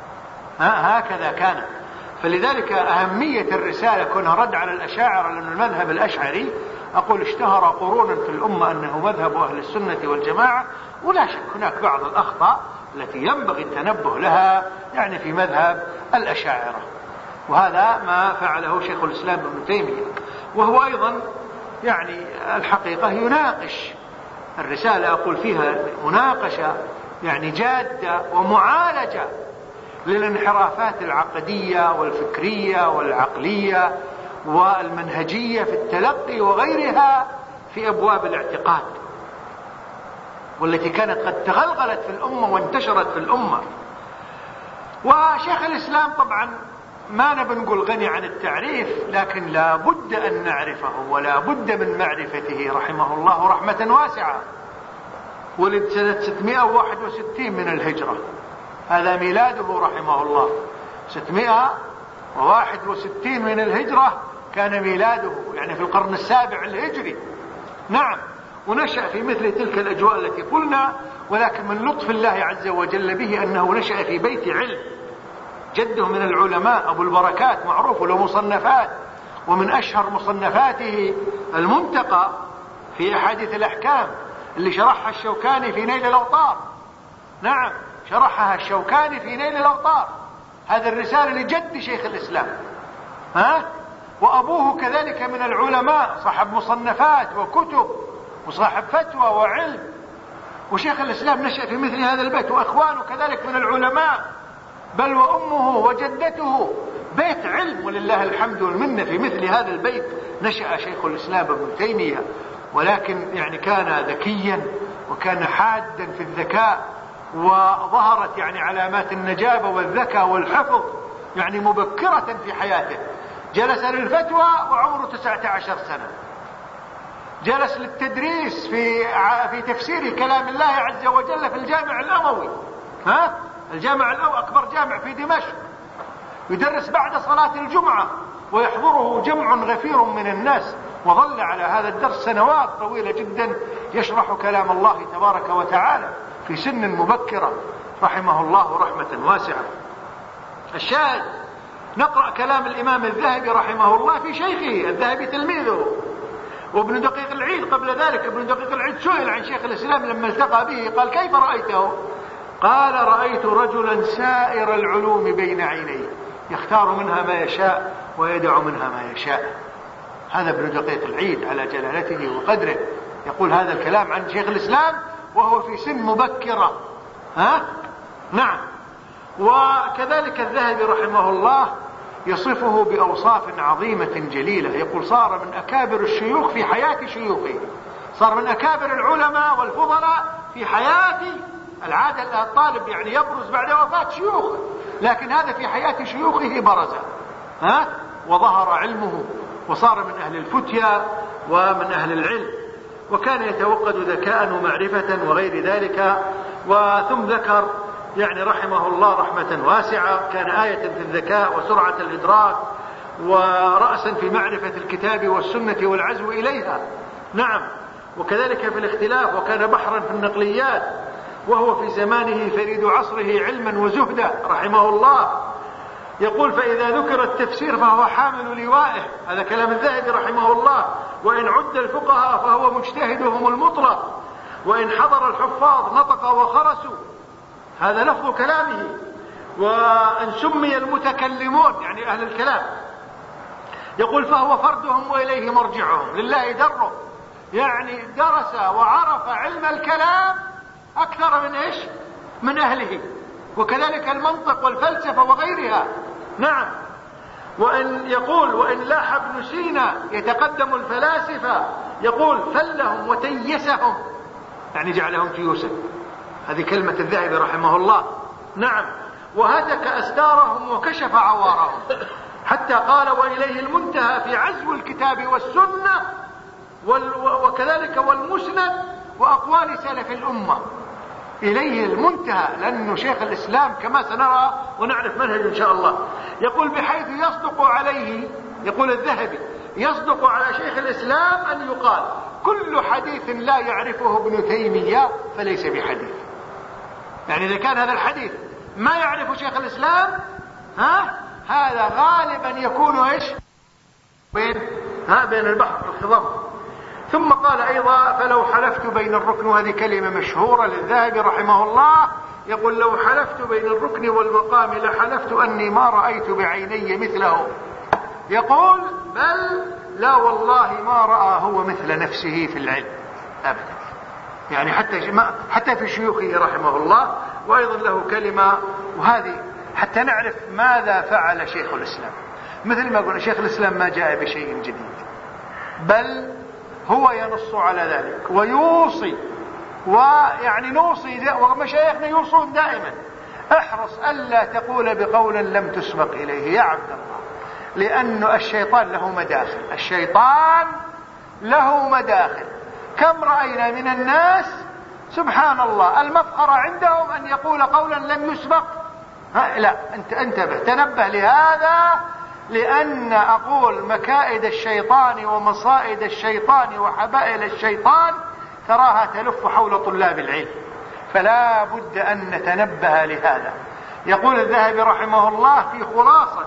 كان. فلذلك أهمية الرسالة كونها رد على الأشاعرة، لأن المذهب الأشعري أقول اشتهر قرونا في الأمة أنه مذهب أهل السنة والجماعة، ولا شك هناك بعض الأخطاء التي ينبغي التنبه لها يعني في مذهب الأشاعرة، وهذا ما فعله شيخ الإسلام ابن تيمية. وهو أيضا يعني الحقيقة يناقش الرسالة، أقول فيها مناقشة يعني جادة ومعالجة للانحرافات العقدية والفكرية والعقلية والمنهجية في التلقي وغيرها في أبواب الاعتقاد، والتي كانت قد تغلغلت في الأمة وانتشرت في الأمة. وشيخ الإسلام طبعا ما نبي نقول غني عن التعريف، لكن لا بد أن نعرفه ولا بد من معرفته رحمه الله رحمة واسعة. ولد سنة 661 من الهجرة، هذا ميلاده رحمه الله. 661 من الهجرة كان ميلاده، يعني في القرن السابع الهجري. نعم. ونشأ في مثل تلك الأجواء التي قلنا، ولكن من لطف الله عز وجل به أنه نشأ في بيت علم. جده من العلماء أبو البركات معروف له مصنفات، ومن أشهر مصنفاته المنتقى في أحاديث الأحكام اللي شرحها الشوكاني في نيل الأوطار. نعم شرحها الشوكاني في نيل الأوطار. هذه الرسالة لجد شيخ الإسلام، وأبوه كذلك من العلماء، صاحب مصنفات وكتب وصاحب فتوى وعلم، وشيخ الإسلام نشأ في مثل هذا البيت، وإخوانه كذلك من العلماء، بل وأمه وجدته بيت علم، ولله الحمد والمنة. في مثل هذا البيت نشأ شيخ الإسلام ابن تيمية، ولكن يعني كان ذكيا وكان حادا في الذكاء، وظهرت يعني علامات النجابة والذكاء والحفظ يعني مبكرة في حياته. جلس للفتوى وعمره 19 سنة، جلس للتدريس في تفسير كلام الله عز وجل في الجامع الأموي، الجامع الأموي أكبر جامع في دمشق، يدرس بعد صلاة الجمعة ويحضره جمع غفير من الناس، وظل على هذا الدرس سنوات طويلة جدا يشرح كلام الله تبارك وتعالى في سن مبكرة، رحمه الله رحمة واسعة. الشاهد نقرأ كلام الإمام الذهبي رحمه الله في شيخه. الذهبي تلميذه، وابن دقيق العيد قبل ذلك. ابن دقيق العيد سئل عن شيخ الإسلام لما التقى به، قال: كيف رأيته؟ قال: رأيت رجلا سائر العلوم بين عينيه، يختار منها ما يشاء ويدع منها ما يشاء. هذا ابن دقيق العيد على جلالته وقدره يقول هذا الكلام عن شيخ الإسلام وهو في سن مبكرة. نعم. وكذلك الذهبي رحمه الله يصفه بأوصاف عظيمة جليلة، يقول: صار من أكابر الشيوخ في حياة شيوخه، صار من أكابر العلماء والفضلاء في حياة العادة. الطالب يعني يبرز بعد وفاة شيوخه، لكن هذا في حياة شيوخه برز، وظهر علمه، وصار من أهل الفتيا ومن أهل العلم، وكان يتوقد ذكاء ومعرفة وغير ذلك. وثم ذكر يعني رحمه الله رحمة واسعة، كان آية في الذكاء وسرعة الإدراك ورأسا في معرفة الكتاب والسنة والعزو إليها. نعم. وكذلك في الاختلاف، وكان بحرا في النقليات، وهو في زمانه فريد عصره علما وزهدا رحمه الله. يقول: فإذا ذكر التفسير فهو حامل لوائه. هذا كلام الذهبي رحمه الله. وإن عد الفقهاء فهو مجتهدهم المطلق، وإن حضر الحفاظ نطق وخرسوا. هذا لفظ كلامه. وإن سمي المتكلمون يعني أهل الكلام، يقول: فهو فردهم وإليه مرجعهم، لله دره، يعني درس وعرف علم الكلام أكثر من إيش؟ من أهله. وكذلك المنطق والفلسفة وغيرها. نعم. وإن يقول: وإن لاح ابن سينا يتقدم الفلاسفة، يقول: فلهم وتيسهم، يعني جعلهم تيوسا. هذه كلمة الذهبي رحمه الله. نعم. وهتك أستارهم وكشف عوارهم، حتى قال: وإليه المنتهى في عزو الكتاب والسنة وكذلك والمسند وأقوال سلف الأمة. إليه المنتهى، لأنه شيخ الإسلام كما سنرى ونعرف منهج إن شاء الله. يقول: بحيث يصدق عليه، يقول الذهبي، يصدق على شيخ الإسلام أن يقال: كل حديث لا يعرفه ابن تيمية فليس بحديث. يعني إذا كان هذا الحديث ما يعرف شيخ الإسلام، هذا غالبا يكون إيش؟ بين البحر والخضم. ثم قال أيضا: فلو حلفت بين الركن، وهذه كلمة مشهورة للذهبي رحمه الله، يقول: لو حلفت بين الركن والمقام لحلفت أني ما رأيت بعيني مثله. يقول: بل لا والله ما رأى هو مثل نفسه في العلم أبدا. يعني حتى في شيوخه رحمه الله. وأيضا له كلمة، وهذه حتى نعرف ماذا فعل شيخ الإسلام. مثل ما قلنا شيخ الإسلام ما جاء بشيء جديد، بل هو ينص على ذلك ويوصي، ويعني نوصي، ومشايخنا يوصون دائما: احرص ألا تقول بقول لم تسبق إليه يا عبد الله، لأن الشيطان له مداخل. الشيطان له مداخل. كم رأينا من الناس سبحان الله المفخرة عندهم أن يقول قولا لم يسبق. لا، انتبه، تنبه لهذا، لأن أقول مكائد الشيطان ومصائد الشيطان وحبائل الشيطان تراها تلف حول طلاب العلم، فلا بد أن نتنبه لهذا. يقول الذهبي رحمه الله في خلاصة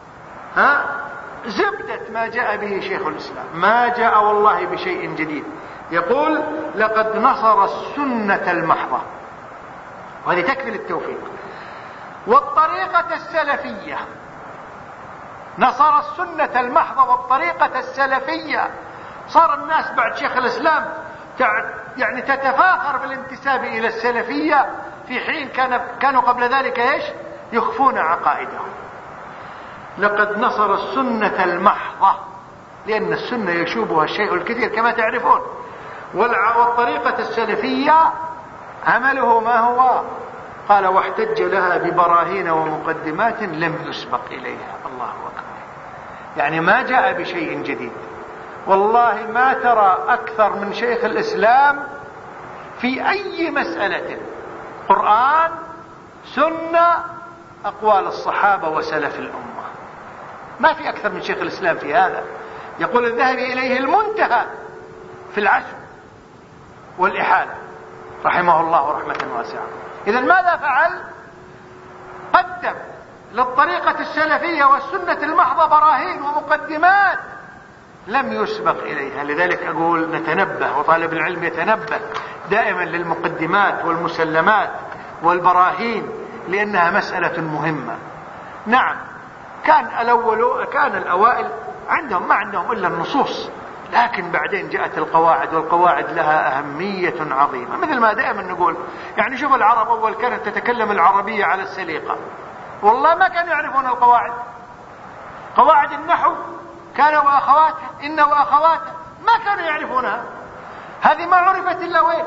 زبدة ما جاء به شيخ الإسلام: ما جاء والله بشيء جديد. يقول: لقد نصر السنة المحضة. وهذه تكفي للتوفيق. والطريقة السلفية، نصر السنة المحضة والطريقة السلفية. صار الناس بعد شيخ الإسلام يعني تتفاخر بالانتساب إلى السلفية، في حين كانوا قبل ذلك ايش؟ يخفون عقائدهم. لقد نصر السنة المحضة، لأن السنة يشوبها الشيء الكثير كما تعرفون. والطريقة السلفية عمله ما هو؟ قال: واحتج لها ببراهين ومقدمات لم يسبق إليها. الله أكبر. يعني ما جاء بشيء جديد. والله ما ترى أكثر من شيخ الإسلام في أي مسألة، قرآن، سنة، أقوال الصحابة وسلف الأمة. ما في أكثر من شيخ الإسلام في هذا. يقول: الذهبي إليه المنتهى في العزم والإحالة رحمه الله رحمة واسعة. إذن ماذا فعل؟ قدم للطريقة السلفية والسنة المحضة براهين ومقدمات لم يسبق إليها. لذلك أقول نتنبه، وطالب العلم يتنبه دائما للمقدمات والبراهين، لأنها مسألة مهمة. نعم، كان الأوائل ما عندهم إلا النصوص، لكن بعدين جاءت القواعد، والقواعد لها أهمية عظيمة. مثل ما دائما نقول، يعني شوف العرب أول كانت تتكلم العربية على السليقة، والله ما كانوا يعرفون القواعد. قواعد النحو كان وأخواتها، إن وأخواتها، ما كانوا يعرفونها. هذه ما عرفت إلا وين؟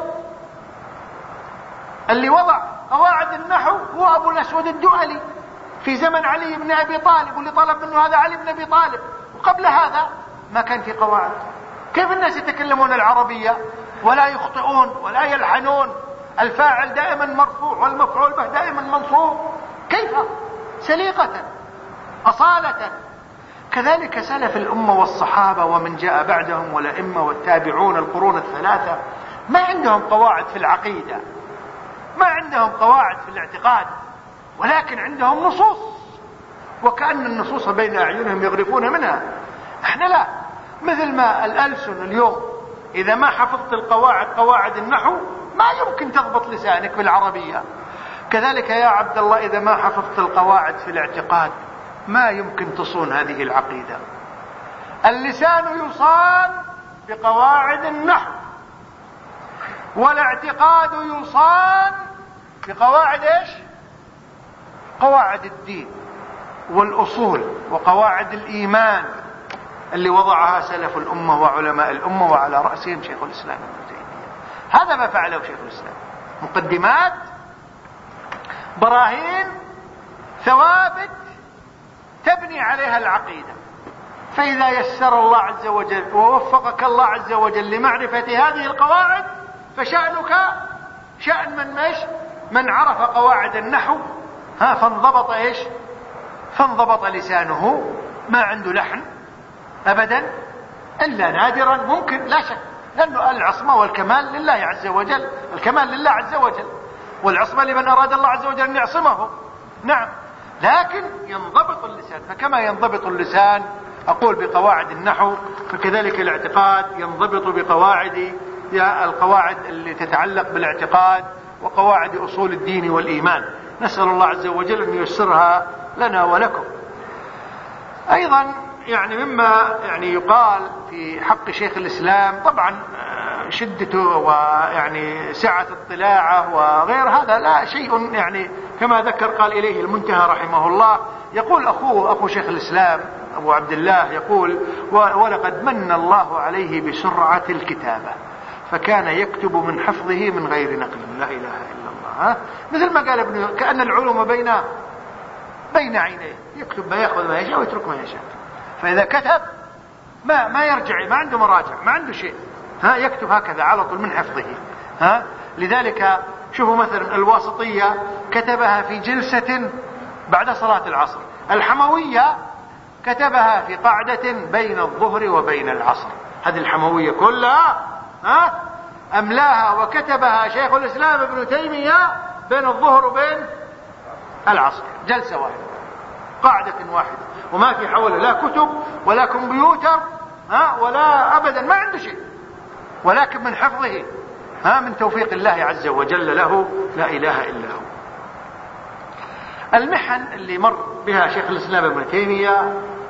اللي وضع قواعد النحو هو أبو الأسود الدؤلي في زمن علي بن أبي طالب، واللي طلب منه هذا علي بن أبي طالب. وقبل هذا ما كان في قواعد. كيف الناس يتكلمون العربية ولا يخطئون ولا يلحنون؟ الفاعل دائما مرفوع والمفعول به دائما منصوب. كيف؟ سليقة، أصالة. كذلك سلف الأمة والصحابة ومن جاء بعدهم والأئمة والتابعون القرون الثلاثة ما عندهم قواعد في العقيدة، ما عندهم قواعد في الاعتقاد، ولكن عندهم نصوص، وكأن النصوص بين أعينهم يغرفون منها. احنا لا، مثل ما الألسن اليوم إذا ما حفظت قواعد النحو ما يمكن تضبط لسانك بالعربية. كذلك يا عبد الله إذا ما حفظت القواعد في الاعتقاد ما يمكن تصون هذه العقيدة. اللسان يصان بقواعد النحو، والاعتقاد يصان بقواعد ايش؟ قواعد الدين والأصول وقواعد الإيمان اللي وضعها سلف الأمة وعلماء الأمة، وعلى رأسهم شيخ الإسلام ابن تيمية. هذا ما فعله شيخ الإسلام: مقدمات، براهين، ثوابت تبني عليها العقيدة. فإذا يسر الله عز وجل ووفقك الله عز وجل لمعرفة هذه القواعد فشأنك شأن من عرف قواعد النحو، فانضبط ايش؟ فانضبط لسانه، ما عنده لحن أبدا إلا نادرا ممكن، لا شك، لأنه العصمة والكمال لله عز وجل، الكمال لله عز وجل، والعصمة لمن أراد الله عز وجل أن يعصمه. نعم، لكن ينضبط اللسان. فكما ينضبط اللسان أقول بقواعد النحو، فكذلك الاعتقاد ينضبط بقواعد القواعد اللي تتعلق بالاعتقاد وقواعد أصول الدين والإيمان. نسأل الله عز وجل أن ييسرها لنا ولكم. أيضا يعني مما يعني يقال في حق شيخ الإسلام، طبعا شدته ويعني سعة اطلاعه وغير هذا لا شيء، يعني كما ذكر قال إليه المنتهى رحمه الله. يقول أخو شيخ الإسلام أبو عبد الله يقول: ولقد من الله عليه بسرعة الكتابة، فكان يكتب من حفظه من غير نقل. لا إله إلا الله. مثل ما قال ابن، كأن العلوم بين عينيه، يكتب ما يأخذ ما يشاء ويترك ما يشاء. فإذا كتب ما يرجع، ما عنده مراجع، ما عنده شيء، يكتب هكذا على طول من حفظه. لذلك شوفوا مثلا الواسطية كتبها في جلسة بعد صلاة العصر، الحموية كتبها في قعدة بين الظهر وبين العصر. هذه الحموية كلها أملاها وكتبها شيخ الإسلام ابن تيمية بين الظهر وبين العصر، جلسة واحدة، قاعدة واحدة، وما في حوله لا كتب ولا كمبيوتر ولا أبدا، ما عنده شيء، ولكن من حفظه من توفيق الله عز وجل له، لا إله إلا هو. المحن اللي مر بها شيخ الإسلام ابن تيمية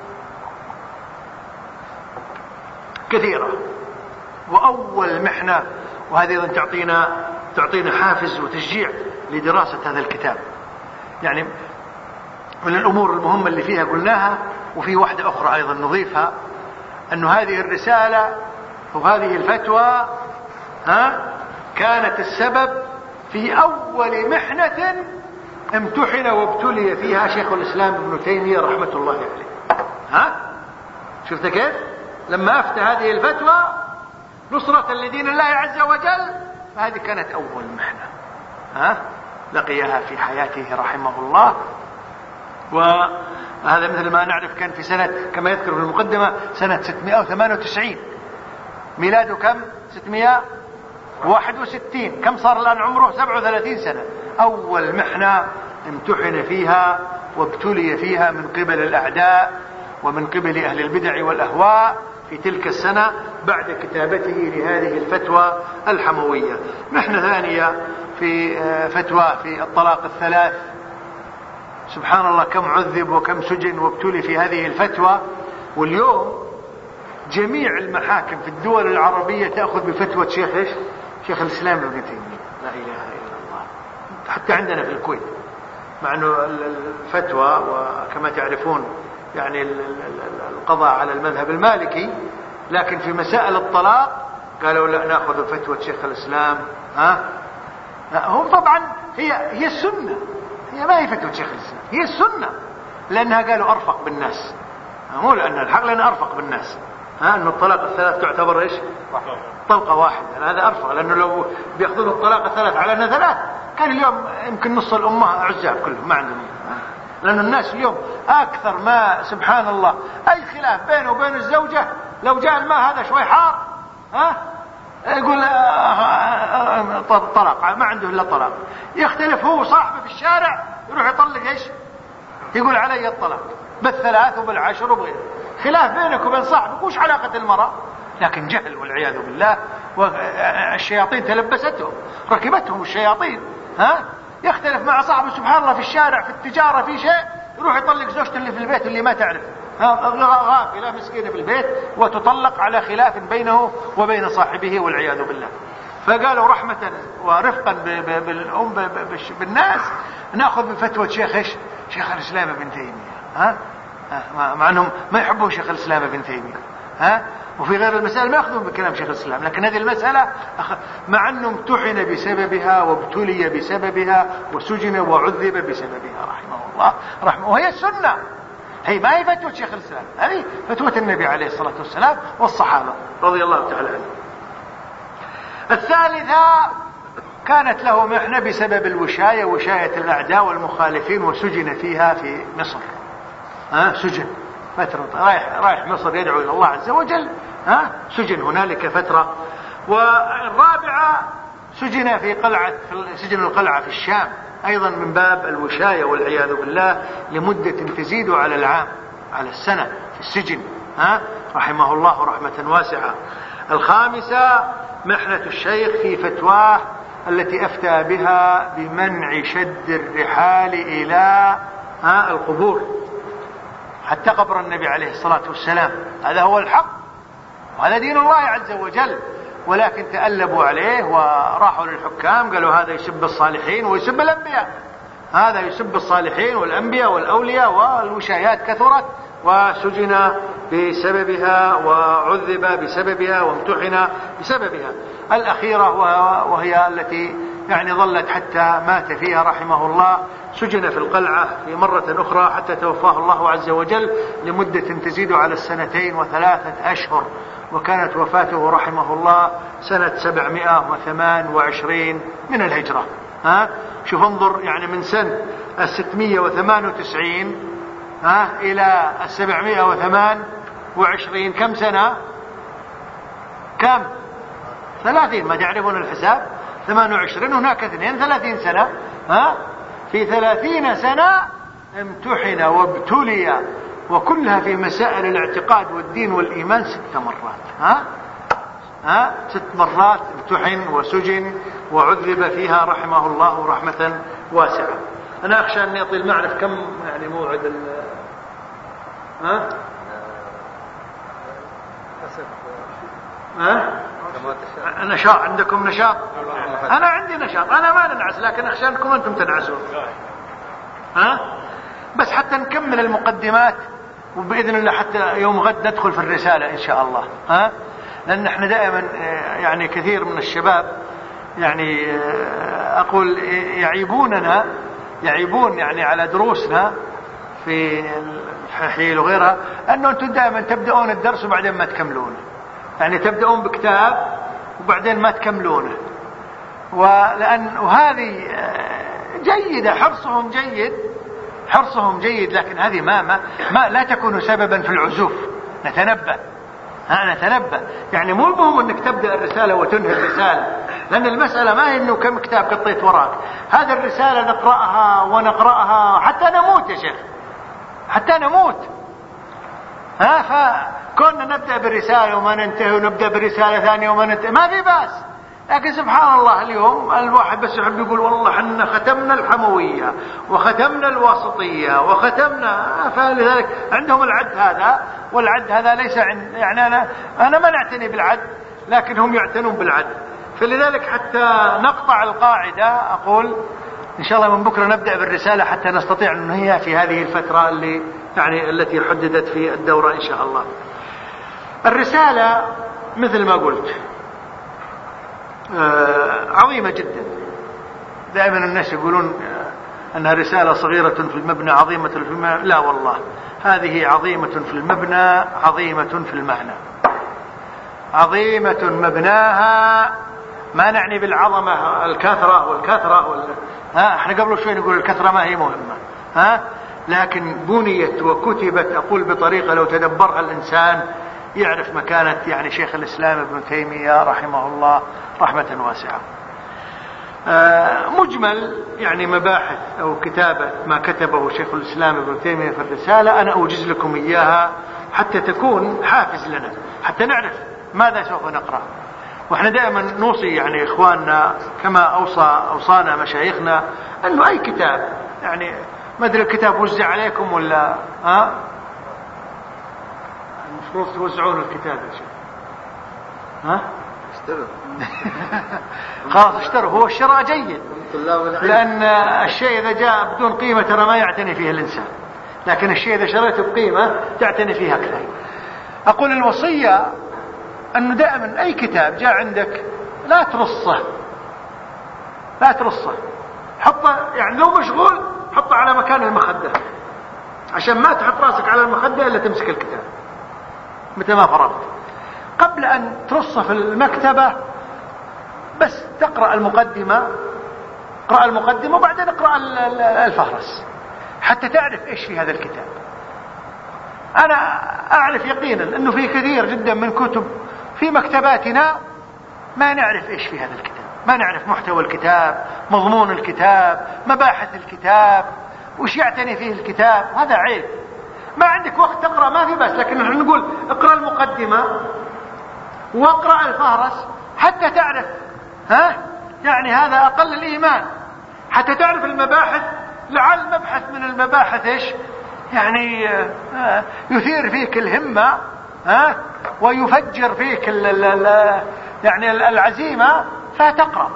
كثيرة، وأول محنة، وهذه أيضا تعطينا حافز وتشجيع لدراسة هذا الكتاب. يعني من الأمور المهمة اللي فيها قلناها، وفي واحدة أخرى أيضا نضيفها، أن هذه الرسالة وهذه الفتوى كانت السبب في أول محنة امتحن وابتلي فيها شيخ الإسلام ابن تيمية رحمة الله عليه. شفت كيف؟ لما أفتى هذه الفتوى نصرة لدين الله عز وجل، فهذه كانت أول محنة لقيها في حياته رحمه الله. وهذا مثل ما نعرف كان في سنة، كما يذكر في المقدمة، سنة 698. ميلاده كم؟ 661. كم صار الآن عمره؟ 37 سنة. أول محنة امتحن فيها وابتلي فيها من قبل الأعداء ومن قبل أهل البدع والأهواء في تلك السنة بعد كتابته لهذه الفتوى الحموية. محنة ثانية في فتوى في الطلاق الثلاث. سبحان الله، كم عذب وكم سجن وابتلي في هذه الفتوى. واليوم جميع المحاكم في الدول العربية تأخذ بفتوى شيخ الإسلام ابن تيمية. لا إله إلا الله. حتى عندنا في الكويت، مع أنه الفتوى وكما تعرفون يعني القضاء على المذهب المالكي، لكن في مسائل الطلاق قالوا لا، نأخذ فتوى شيخ الإسلام. هم طبعا هي السنة، هي ما هي فتوى شيخ الإسلام، هي السنة، لأنها قالوا أرفق بالناس، مو لأن الحق، لأنها أرفق بالناس. أن الطلاق الثلاث تعتبر إيش؟ طلقة واحدة. هذا أرفق، لأنه لو بيأخذون الطلاق الثلاث على أنها ثلاث كان اليوم يمكن نص الأمة عزاب كلهم ما عندهم. لأن الناس اليوم أكثر ما سبحان الله أي خلاف بينه وبين الزوجة، لو جاء الماء هذا شوي حار يقول طلاق، ما عنده إلا طلاق. يختلف هو صاحبه في الشارع يروح يطلق إيش؟ يقول علي الطلاق بالثلاث وبالعشر وبغيره. خلاف بينك وبين صاحبك، وش علاقة المرأة؟ لكن جهل والعياذ بالله، والشياطين تلبستهم، ركبتهم الشياطين. يختلف مع صاحبه سبحان الله في الشارع، في التجارة، في شيء، يروح يطلق زوجته اللي في البيت اللي ما تعرف، غافلة مسكينة في البيت، وتطلق على خلاف بينه وبين صاحبه والعياذ بالله. فقالوا رحمة ورفقا بالناس نأخذ بفتوى شيخ الإسلام ابن تيمية. مع أنهم ما يحبون شيخ الإسلام ابن تيمية، وفي غير المسائل ما يأخذون بكلام شيخ الإسلام، لكن هذه المسألة مع أنه امتحن بسببها وابتلي بسببها وسجن وعذب بسببها رحمه الله وهي السنة، هي ما هي فتوى شيخ الإسلام، هذه فتوى النبي عليه الصلاة والسلام والصحابة رضي الله تعالى عنهم. الثالثة كانت له محنة بسبب الوشاية، وشاية الأعداء والمخالفين، وسجن فيها في مصر. سجن فترة، رايح مصر يدعو إلى الله عز وجل، سجن هنالك فترة. والرابعة سجن في سجن القلعة في الشام، أيضا من باب الوشاية والعياذ بالله، لمدة تزيد على العام، على السنة في السجن، رحمه الله رحمة واسعة. الخامسة محنة الشيخ في فتواه التي أفتى بها بمنع شد الرحال إلى القبور، حتى قبر النبي عليه الصلاة والسلام. هذا هو الحق وهذا دين الله عز وجل، ولكن تألبوا عليه وراحوا للحكام قالوا هذا يسب الصالحين ويسب الأنبياء، هذا يسب الصالحين والأنبياء والأولياء، والوشايات كثرت، وسجن بسببها وعذب بسببها وامتحن بسببها. الأخيرة وهي التي يعني ظلت حتى مات فيها رحمه الله، سجن في القلعة في مرة أخرى حتى توفاه الله عز وجل لمدة تزيد على 2 و3 أشهر، وكانت وفاته رحمه الله سنة 728 من الهجرة. شوف انظر، يعني من سنة 698 إلى 728 كم سنة؟ كم؟ 30. ما تعرفون الحساب؟ 28 هناك 2 30 سنة. في 30 سنة امتحن وابتلي، وكلها في مسائل الاعتقاد والدين والإيمان 6 مرات. 6 مرات امتحن وسجن وعذب فيها رحمه الله رحمة واسعة. أنا أخشى أن يطيل. ما أعرف كم يعني موعد نشاط. عندكم نشاط؟ أنا عندي نشاط، أنا ما ننعس، لكن أخشى أنكم أنتم تنعسون. بس حتى نكمل المقدمات، وبإذن الله حتى يوم غد ندخل في الرسالة إن شاء الله. لأن احنا دائما يعني كثير من الشباب يعني أقول يعيبون يعني على دروسنا في الحيل وغيرها، أنه أنتم دائما تبدأون الدرس وبعدين ما تكملونه. يعني تبدأون بكتاب وبعدين ما تكملونه. وهذه جيدة، حرصهم جيد، لكن هذه ما لا تكون سببا في العزوف. نتنبه. يعني مو المهم انك تبدأ الرسالة وتنهي الرسالة، لأن المسألة ما هي انه كم كتاب قطيت وراك. هذه الرسالة نقرأها حتى نموت يا شيخ، حتى نموت. فكنا نبدأ بالرسالة وما ننتهي، ونبدأ بالرسالة ثانية وما ننتهي، ما في بأس. لكن سبحان الله اليوم الواحد بس يحب يقول والله حنا ختمنا الحموية وختمنا الواسطية وختمنا، فلذلك عندهم العد هذا، والعد هذا ليس يعني أنا ما نعتني بالعد، لكن هم يعتنون بالعد. فلذلك حتى نقطع القاعدة أقول إن شاء الله من بكرة نبدأ بالرسالة حتى نستطيع أن ننهيها في هذه الفترة التي حددت في الدورة إن شاء الله. الرسالة مثل ما قلت عظيمة جدا. دائما الناس يقولون أنها رسالة صغيرة في المبنى عظيمة في المعنى. لا والله، هذه عظيمة في المبنى عظيمة في المعنى. عظيمة مبناها، ما نعني بالعظمة الكثرة احنا قبل شوي نقول الكثرة ما هي مهمة، لكن بنيت وكتبت أقول بطريقة لو تدبرها الإنسان يعرف مكانة يعني شيخ الإسلام ابن تيمية رحمه الله رحمة واسعة. مجمل يعني مباحث أو كتابة ما كتبه شيخ الإسلام ابن تيمية في الرسالة أنا أوجز لكم إياها حتى تكون حافز لنا، حتى نعرف ماذا سوف نقرأ. وإحنا دائما نوصي يعني إخواننا كما أوصانا مشايخنا أنه أي كتاب يعني ما أدري الكتاب وزع عليكم ولا المفروض توزعون الكتاب يا شيخ. اشتروا خلاص اشتروا. هو الشراء جيد، لأن الشيء إذا جاء بدون قيمة ترى ما يعتني فيه الإنسان، لكن الشيء إذا شريته بقيمة تعتني فيه أكثر. أقول الوصية أنه دائما أي كتاب جاء عندك لا ترصه، حطه يعني لو مشغول حطه على مكان المخدة، عشان ما تحط راسك على المخدة إلا تمسك الكتاب متى ما فرغت. قبل أن ترصه في المكتبة بس تقرأ المقدمة، اقرأ المقدمة وبعدين اقرأ الفهرس حتى تعرف إيش في هذا الكتاب. أنا أعرف يقينا أنه في كثير جدا من كتب في مكتباتنا ما نعرف إيش في هذا الكتاب، ما نعرف محتوى الكتاب، مضمون الكتاب، مباحث الكتاب، وش يعتني فيه الكتاب. هذا عيب. ما عندك وقت تقرأ ما في بس، لكن نحن نقول اقرأ المقدمة واقرأ الفهرس حتى تعرف يعني هذا أقل الإيمان، حتى تعرف المباحث. لعل مبحث من المباحث إيش يعني يثير فيك الهمة ويفجر فيك يعني العزيمة فتقرأ.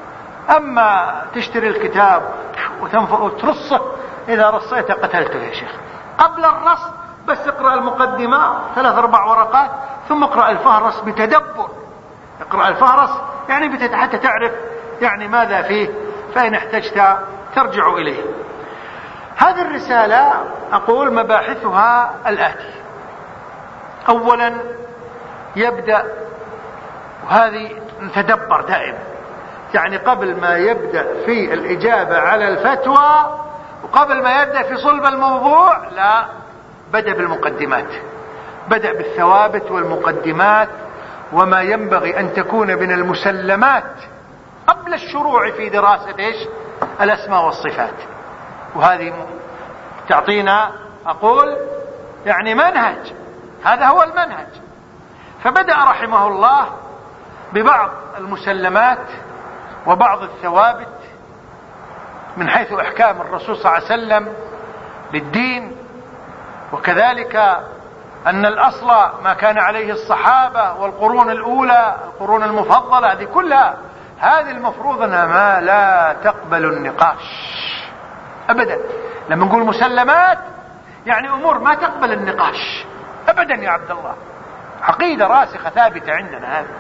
أما تشتري الكتاب وترصه، إذا رصيت قتلته يا شيخ. قبل الرص بس اقرأ المقدمة 3-4 ورقات، ثم اقرأ الفهرس بتدبر. اقرأ الفهرس يعني حتى تعرف يعني ماذا فيه، فإن احتجت ترجع إليه. هذه الرسالة أقول مباحثها الآتي. أولا يبدأ، وهذه نتدبر دائما، يعني قبل ما يبدأ في الإجابة على الفتوى وقبل ما يبدأ في صلب الموضوع، لا، بدأ بالمقدمات، بدأ بالثوابت والمقدمات وما ينبغي أن تكون من المسلمات قبل الشروع في دراسة إيش الأسماء والصفات. وهذه تعطينا أقول يعني منهج، هذا هو المنهج. فبدأ رحمه الله ببعض المسلمات وبعض الثوابت من حيث إحكام الرسول صلى الله عليه وسلم للدين، وكذلك أن الأصل ما كان عليه الصحابة والقرون الأولى القرون المفضلة، هذه كلها هذه المفروض أنها ما لا تقبل النقاش أبدا. لما نقول مسلمات يعني أمور ما تقبل النقاش أبدا يا عبد الله، عقيدة راسخة ثابتة عندنا هذا.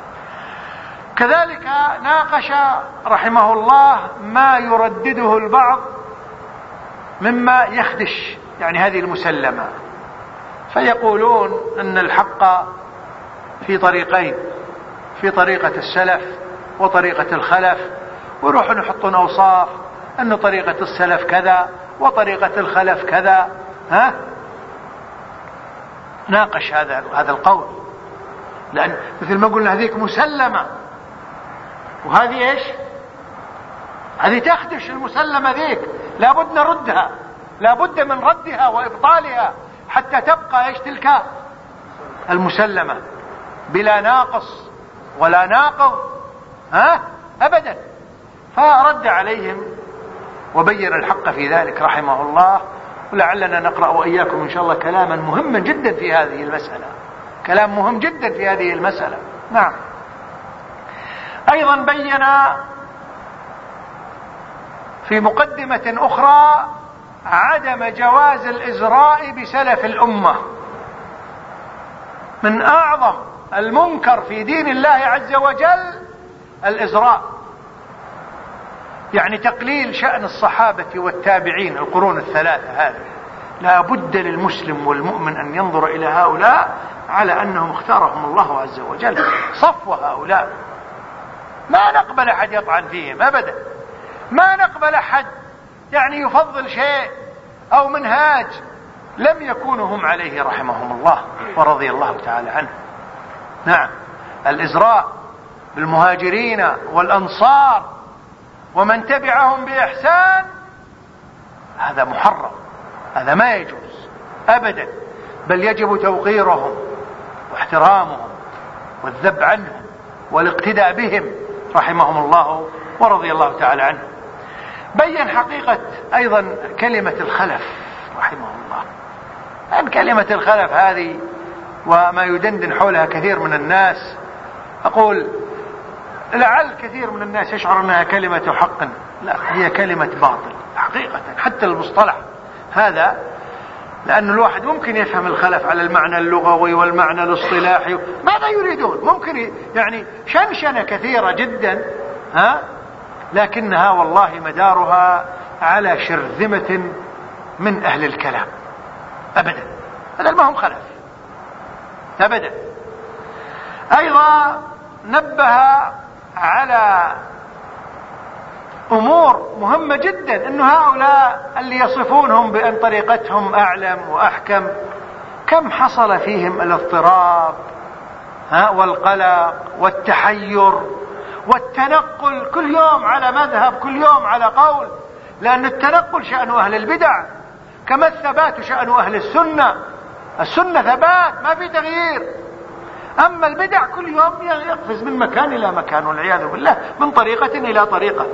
كذلك ناقش رحمه الله ما يردده البعض مما يخدش يعني هذه المسلمة، فيقولون أن الحق في طريقين، في طريقة السلف وطريقة الخلف، ويروحوا يحطون أوصاف أن طريقة السلف كذا وطريقة الخلف كذا. ناقش هذا القول، لأن مثل ما قلنا هذيك مسلمة وهذه ايش؟ هذه تخدش المسلمة ذيك، لابد نردها، لابد من ردها وإبطالها حتى تبقى ايش؟ تلك المسلمة بلا ناقص ولا ناقض أبدا. فرد عليهم وبين الحق في ذلك رحمه الله. ولعلنا نقرأ وإياكم إن شاء الله كلاما مهما جدا في هذه المسألة، كلام مهم جدا في هذه المسألة. نعم. أيضا بين في مقدمة أخرى عدم جواز الإزراء بسلف الأمة. من أعظم المنكر في دين الله عز وجل الإزراء، يعني تقليل شأن الصحابة والتابعين القرون الثلاثة هذه. لا بد للمسلم والمؤمن أن ينظر إلى هؤلاء على أنهم اختارهم الله عز وجل، صفوة هؤلاء، ما نقبل أحد يطعن فيهم أبدا، ما نقبل أحد يعني يفضل شيء أو منهاج لم يكونوا هم عليه رحمهم الله ورضي الله تعالى عنه. نعم. الإزراء بالمهاجرين والأنصار ومن تبعهم بإحسان هذا محرم، هذا ما يجوز أبدا، بل يجب توقيرهم واحترامهم والذب عنهم والاقتداء بهم رحمهم الله ورضي الله تعالى عنه. بين حقيقة أيضا كلمة الخلف رحمه الله. أن كلمة الخلف هذه وما يدندن حولها كثير من الناس، أقول لعل كثير من الناس يشعر أنها كلمة حق، لا، هي كلمة باطل حقيقة. حتى المصطلح هذا، لأن الواحد ممكن يفهم الخلف على المعنى اللغوي والمعنى الاصطلاحي، ماذا يريدون؟ ممكن يعني شنشنة كثيرة جدا، لكنها والله مدارها على شرذمة من أهل الكلام أبدا. هذا ما هم خلف أبدا. أيضا نبه على أمور مهمة جدا، أن هؤلاء اللي يصفونهم بأن طريقتهم أعلم وأحكم كم حصل فيهم الاضطراب والقلق والتحير والتنقل، كل يوم على مذهب، كل يوم على قول. لأن التنقل شأن أهل البدع، كما الثبات شأن أهل السنة. السنة ثبات ما في تغيير، أما البدع كل يوم يقفز من مكان إلى مكان والعياذ بالله، من طريقة إلى طريقة.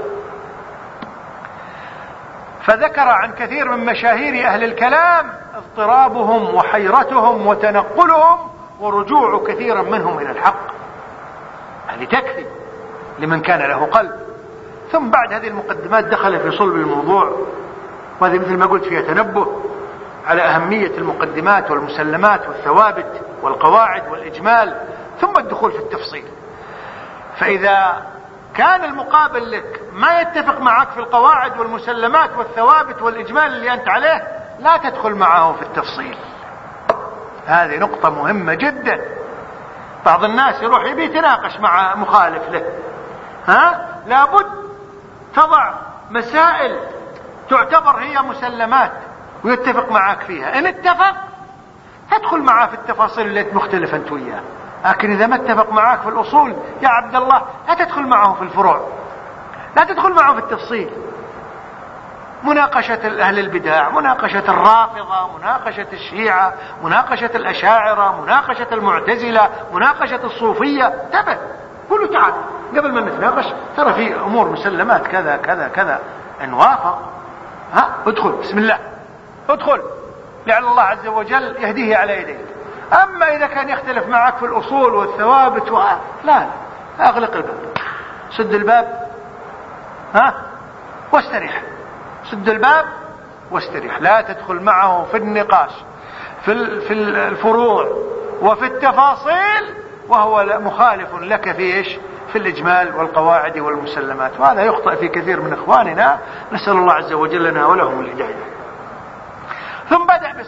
فذكر عن كثير من مشاهير أهل الكلام اضطرابهم وحيرتهم وتنقلهم ورجوع كثيرا منهم إلى الحق. هذه تكفي لمن كان له قلب. ثم بعد هذه المقدمات دخل في صلب الموضوع، وهذا مثل ما قلت فيها تنبه على أهمية المقدمات والمسلمات والثوابت والقواعد والإجمال، ثم الدخول في التفصيل. فإذا كان المقابل لك ما يتفق معك في القواعد والمسلمات والثوابت والإجمال اللي أنت عليه، لا تدخل معه في التفصيل. هذه نقطة مهمة جدا. بعض الناس يروح يبي يتناقش مع مخالف له، لابد تضع مسائل تعتبر هي مسلمات ويتفق معك فيها. إن اتفق تدخل معه في التفاصيل اللي انت مختلف انت وياه، لكن إذا ما اتفق معك في الأصول يا عبد الله لا تدخل معه في الفروع، لا تدخل معه في التفصيل. مناقشة أهل البدع، مناقشة الرافضة، مناقشة الشيعة، مناقشة الأشاعرة، مناقشة المعتزلة، مناقشة الصوفية، انتبه، قولوا تعال قبل ما نتناقش ترى في أمور مسلمات كذا كذا كذا، إن وافق ادخل بسم الله ادخل، لعل الله عز وجل يهديه على يديك. أما إذا كان يختلف معك في الأصول والثوابت لا أغلق الباب، سد الباب واستريح، سد الباب واستريح، لا تدخل معه في النقاش في الفروع وفي التفاصيل وهو مخالف لك في إيش؟ في الإجمال والقواعد والمسلمات. وهذا يخطئ في كثير من إخواننا، نسأل الله عز وجل لنا ولهم الهداية. ثم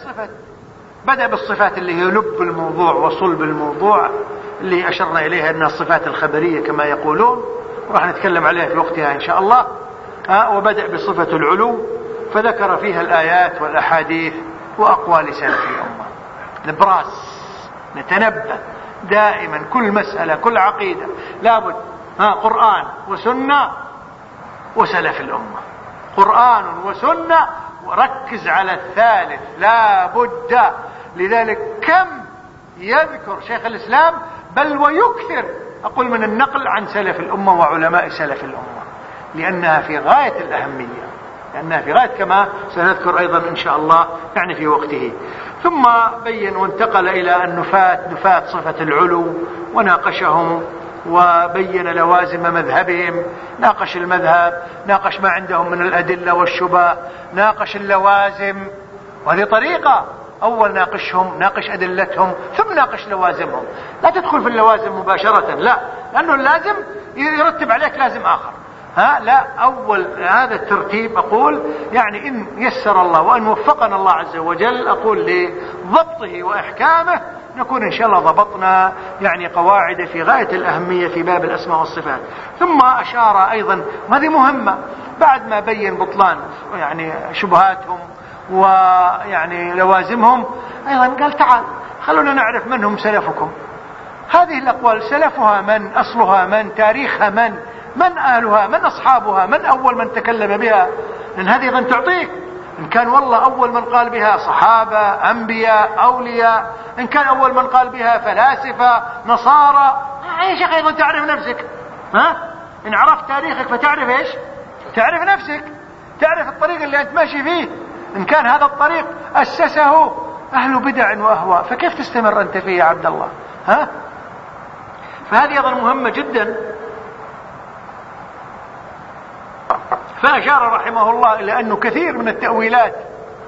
بدأ بالصفات اللي هي لب الموضوع وصلب الموضوع، اللي أشرنا إليها أنها الصفات الخبرية كما يقولون، وراح نتكلم عليها في وقتها إن شاء الله. وبدأ بصفة العلو، فذكر فيها الآيات والأحاديث وأقوال سلف الأمة. نبراس، نتنبه دائما، كل مسألة كل عقيدة لابد قرآن وسنة وسلف الأمة، قرآن وسنة، وركز على الثالث لا بد. لذلك كم يذكر شيخ الإسلام بل ويكثر أقول من النقل عن سلف الأمة وعلماء سلف الأمة، لأنها في غاية الأهمية، لأنها في غاية كما سنذكر أيضا إن شاء الله يعني في وقته. ثم بين وانتقل إلى نفاة صفة العلو وناقشهم وبين لوازم مذهبهم، ناقش المذهب، ناقش ما عندهم من الأدلة والشبه، ناقش اللوازم. وهذه طريقة، أول ناقشهم، ناقش أدلتهم، ثم ناقش لوازمهم. لا تدخل في اللوازم مباشرة، لا، لأنه اللازم يرتب عليك لازم آخر. لا، أول هذا الترتيب أقول يعني إن يسر الله وأن وفقنا الله عز وجل أقول لضبطه وإحكامه نكون إن شاء الله ضبطنا يعني قواعد في غاية الأهمية في باب الأسماء والصفات. ثم أشار أيضا، وهذه مهمة، بعد ما بين بطلان يعني شبهاتهم ويعني لوازمهم، أيضا قال تعال خلونا نعرف من هم سلفكم. هذه الأقوال سلفها من، أصلها من، تاريخها من أهلها، من أصحابها، من أول من تكلم بها، لأن هذه أيضا تعطيك إن كان والله أول من قال بها صحابة، أنبياء، أولياء، إن كان أول من قال بها فلاسفة، نصارى، يا شيخ أيضا تعرف نفسك. إن عرفت تاريخك فتعرف إيش؟ تعرف نفسك، تعرف الطريق اللي أنت ماشي فيه. إن كان هذا الطريق أسسه أهل بدع وأهواء فكيف تستمر أنت فيه يا عبد الله؟ فهذه أيضا مهمة جدا. فأشار رحمه الله إلى أنه كثير من التأويلات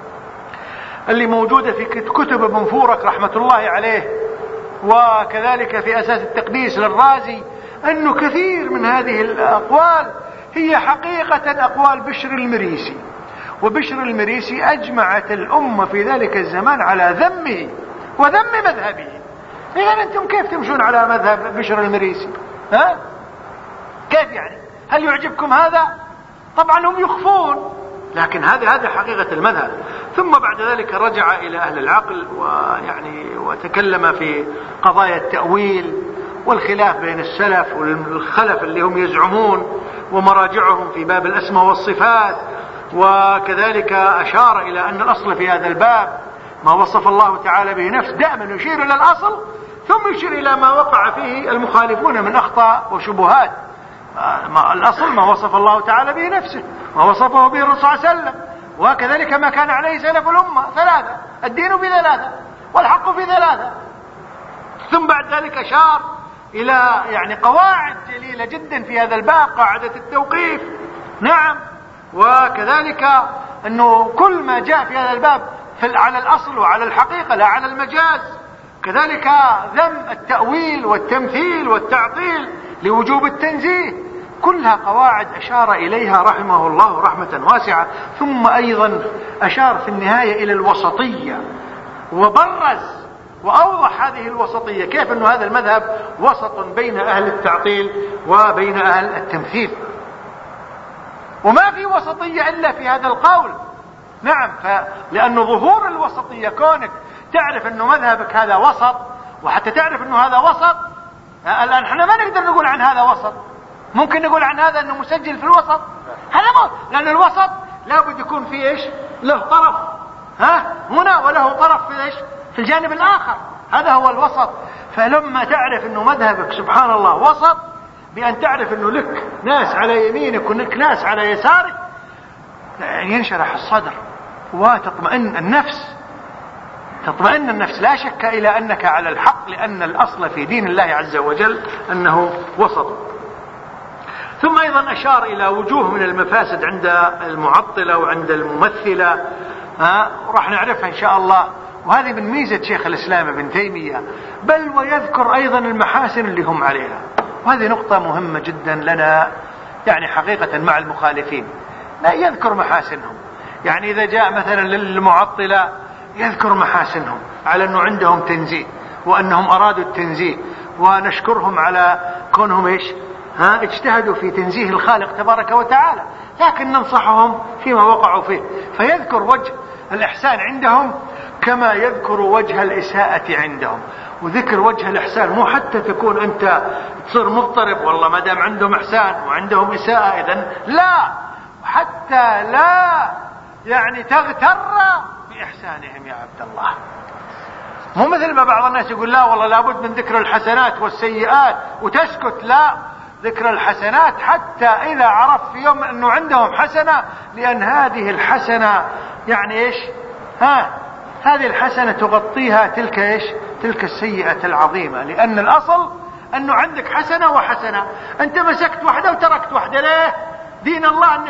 اللي موجودة في كتب ابن فورك رحمة الله عليه، وكذلك في أساس التقديس للرازي، أنه كثير من هذه الأقوال هي حقيقة أقوال بشر المريسي. وبشر المريسي أجمعت الأمة في ذلك الزمان على ذمه وذم مذهبه. إذن أنتم كيف تمشون على مذهب بشر المريسي؟ كيف يعني؟ هل يعجبكم هذا؟ طبعا هم يخفون، لكن هذا حقيقة المذهب. ثم بعد ذلك رجع إلى أهل العقل وتكلم في قضايا التأويل والخلاف بين السلف والخلف اللي هم يزعمون ومراجعهم في باب الأسماء والصفات. وكذلك أشار إلى أن الأصل في هذا الباب ما وصف الله تعالى به نفسه، دائما يشير إلى الأصل ثم يشير إلى ما وقع فيه المخالفون من أخطاء وشبهات. الأصل ما وصف الله تعالى به نفسه، ما وصفه به الرسول صلى الله عليه وسلم، وكذلك ما كان عليه سلف الأمة. ثلاثة، الدين في ثلاثة والحق في ثلاثة. ثم بعد ذلك أشار إلى يعني قواعد جليلة جدا في هذا الباب، قاعدة التوقيف، نعم، وكذلك أنه كل ما جاء في هذا الباب على الأصل وعلى الحقيقة لا على المجاز. كذلك ذم التأويل والتمثيل والتعطيل لوجوب التنزيه، كلها قواعد أشار إليها رحمه الله رحمة واسعة. ثم أيضا أشار في النهاية إلى الوسطية، وبرز وأوضح هذه الوسطية، كيف أن هذا المذهب وسط بين أهل التعطيل وبين أهل التمثيل، وما في وسطية إلا في هذا القول. نعم، لأن ظهور الوسطية كونك تعرف أنه مذهبك هذا وسط، وحتى تعرف أنه هذا وسط. الآن احنا ما نقدر نقول عن هذا وسط، ممكن نقول عن هذا أنه مسجل في الوسط، هذا ما، لأن الوسط لابد يكون فيه إيش؟ له طرف هنا وله طرف في إيش؟ في الجانب الآخر، هذا هو الوسط. فلما تعرف أنه مذهبك سبحان الله وسط، بأن تعرف أنه لك ناس على يمينك ولك ناس على يسارك، ينشرح الصدر وتطمئن النفس، تطمئن النفس. لا شك إلى أنك على الحق، لأن الأصل في دين الله عز وجل أنه وسط. ثم أيضا أشار إلى وجوه من المفاسد عند المعطلة وعند الممثلة، راح نعرفها إن شاء الله، وهذه من ميزة شيخ الإسلام ابن تيمية. بل ويذكر أيضا المحاسن اللي هم عليها، وهذه نقطة مهمة جدا لنا يعني حقيقة مع المخالفين، لا يذكر محاسنهم. يعني إذا جاء مثلا للمعطلة يذكر محاسنهم على أنه عندهم تنزيه وأنهم أرادوا التنزيه، ونشكرهم على كونهم اجتهدوا في تنزيه الخالق تبارك وتعالى، لكن ننصحهم فيما وقعوا فيه. فيذكر وجه الإحسان عندهم كما يذكر وجه الإساءة عندهم. وذكر وجه الإحسان مو حتى تكون أنت تصير مضطرب والله ما دام عندهم إحسان وعندهم إساءة إذن لا، حتى لا يعني تغتر بإحسانهم يا عبد الله. مو مثل ما بعض الناس يقول لا والله لابد من ذكر الحسنات والسيئات وتسكت. لا، ذكر الحسنات حتى إذا عرف في يوم أنه عندهم حسنة، لأن هذه الحسنة يعني هذه الحسنة تغطيها تلك السيئة العظيمة. لأن الأصل أنه عندك حسنة وحسنة، أنت مسكت واحدة وتركت واحدة. ليه؟ دين الله أنك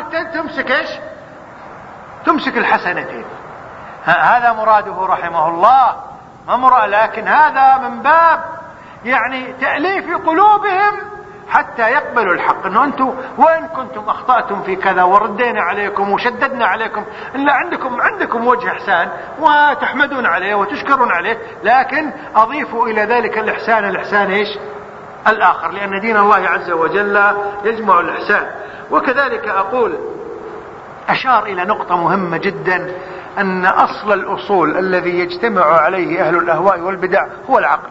تمسك الحسنتين. هذا مراده رحمه الله، ما مراد، لكن هذا من باب يعني تأليف قلوبهم حتى يقبلوا الحق، انه انتم وين كنتم اخطأتم في كذا وردينا عليكم وشددنا عليكم، الا عندكم وجه احسان وتحمدون عليه وتشكرون عليه، لكن اضيفوا الى ذلك الاحسان الاخر، لان دين الله عز وجل يجمع الاحسان. وكذلك اقول اشار الى نقطة مهمة جدا، ان اصل الاصول الذي يجتمع عليه اهل الاهواء والبدع هو العقل.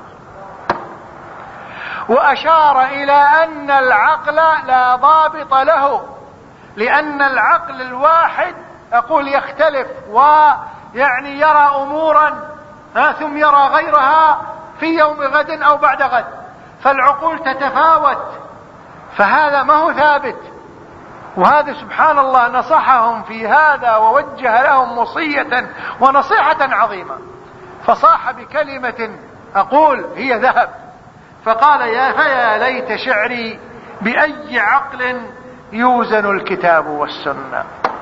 وأشار إلى أن العقل لا ضابط له، لأن العقل الواحد أقول يختلف ويعني يرى أمورا ثم يرى غيرها في يوم غد أو بعد غد، فالعقول تتفاوت، فهذا ما هو ثابت. وهذا سبحان الله نصحهم في هذا ووجه لهم وصية ونصيحة عظيمة، فصاح بكلمة أقول هي ذهب، فقال فيا ليت شعري بأي عقل يوزن الكتاب والسنة.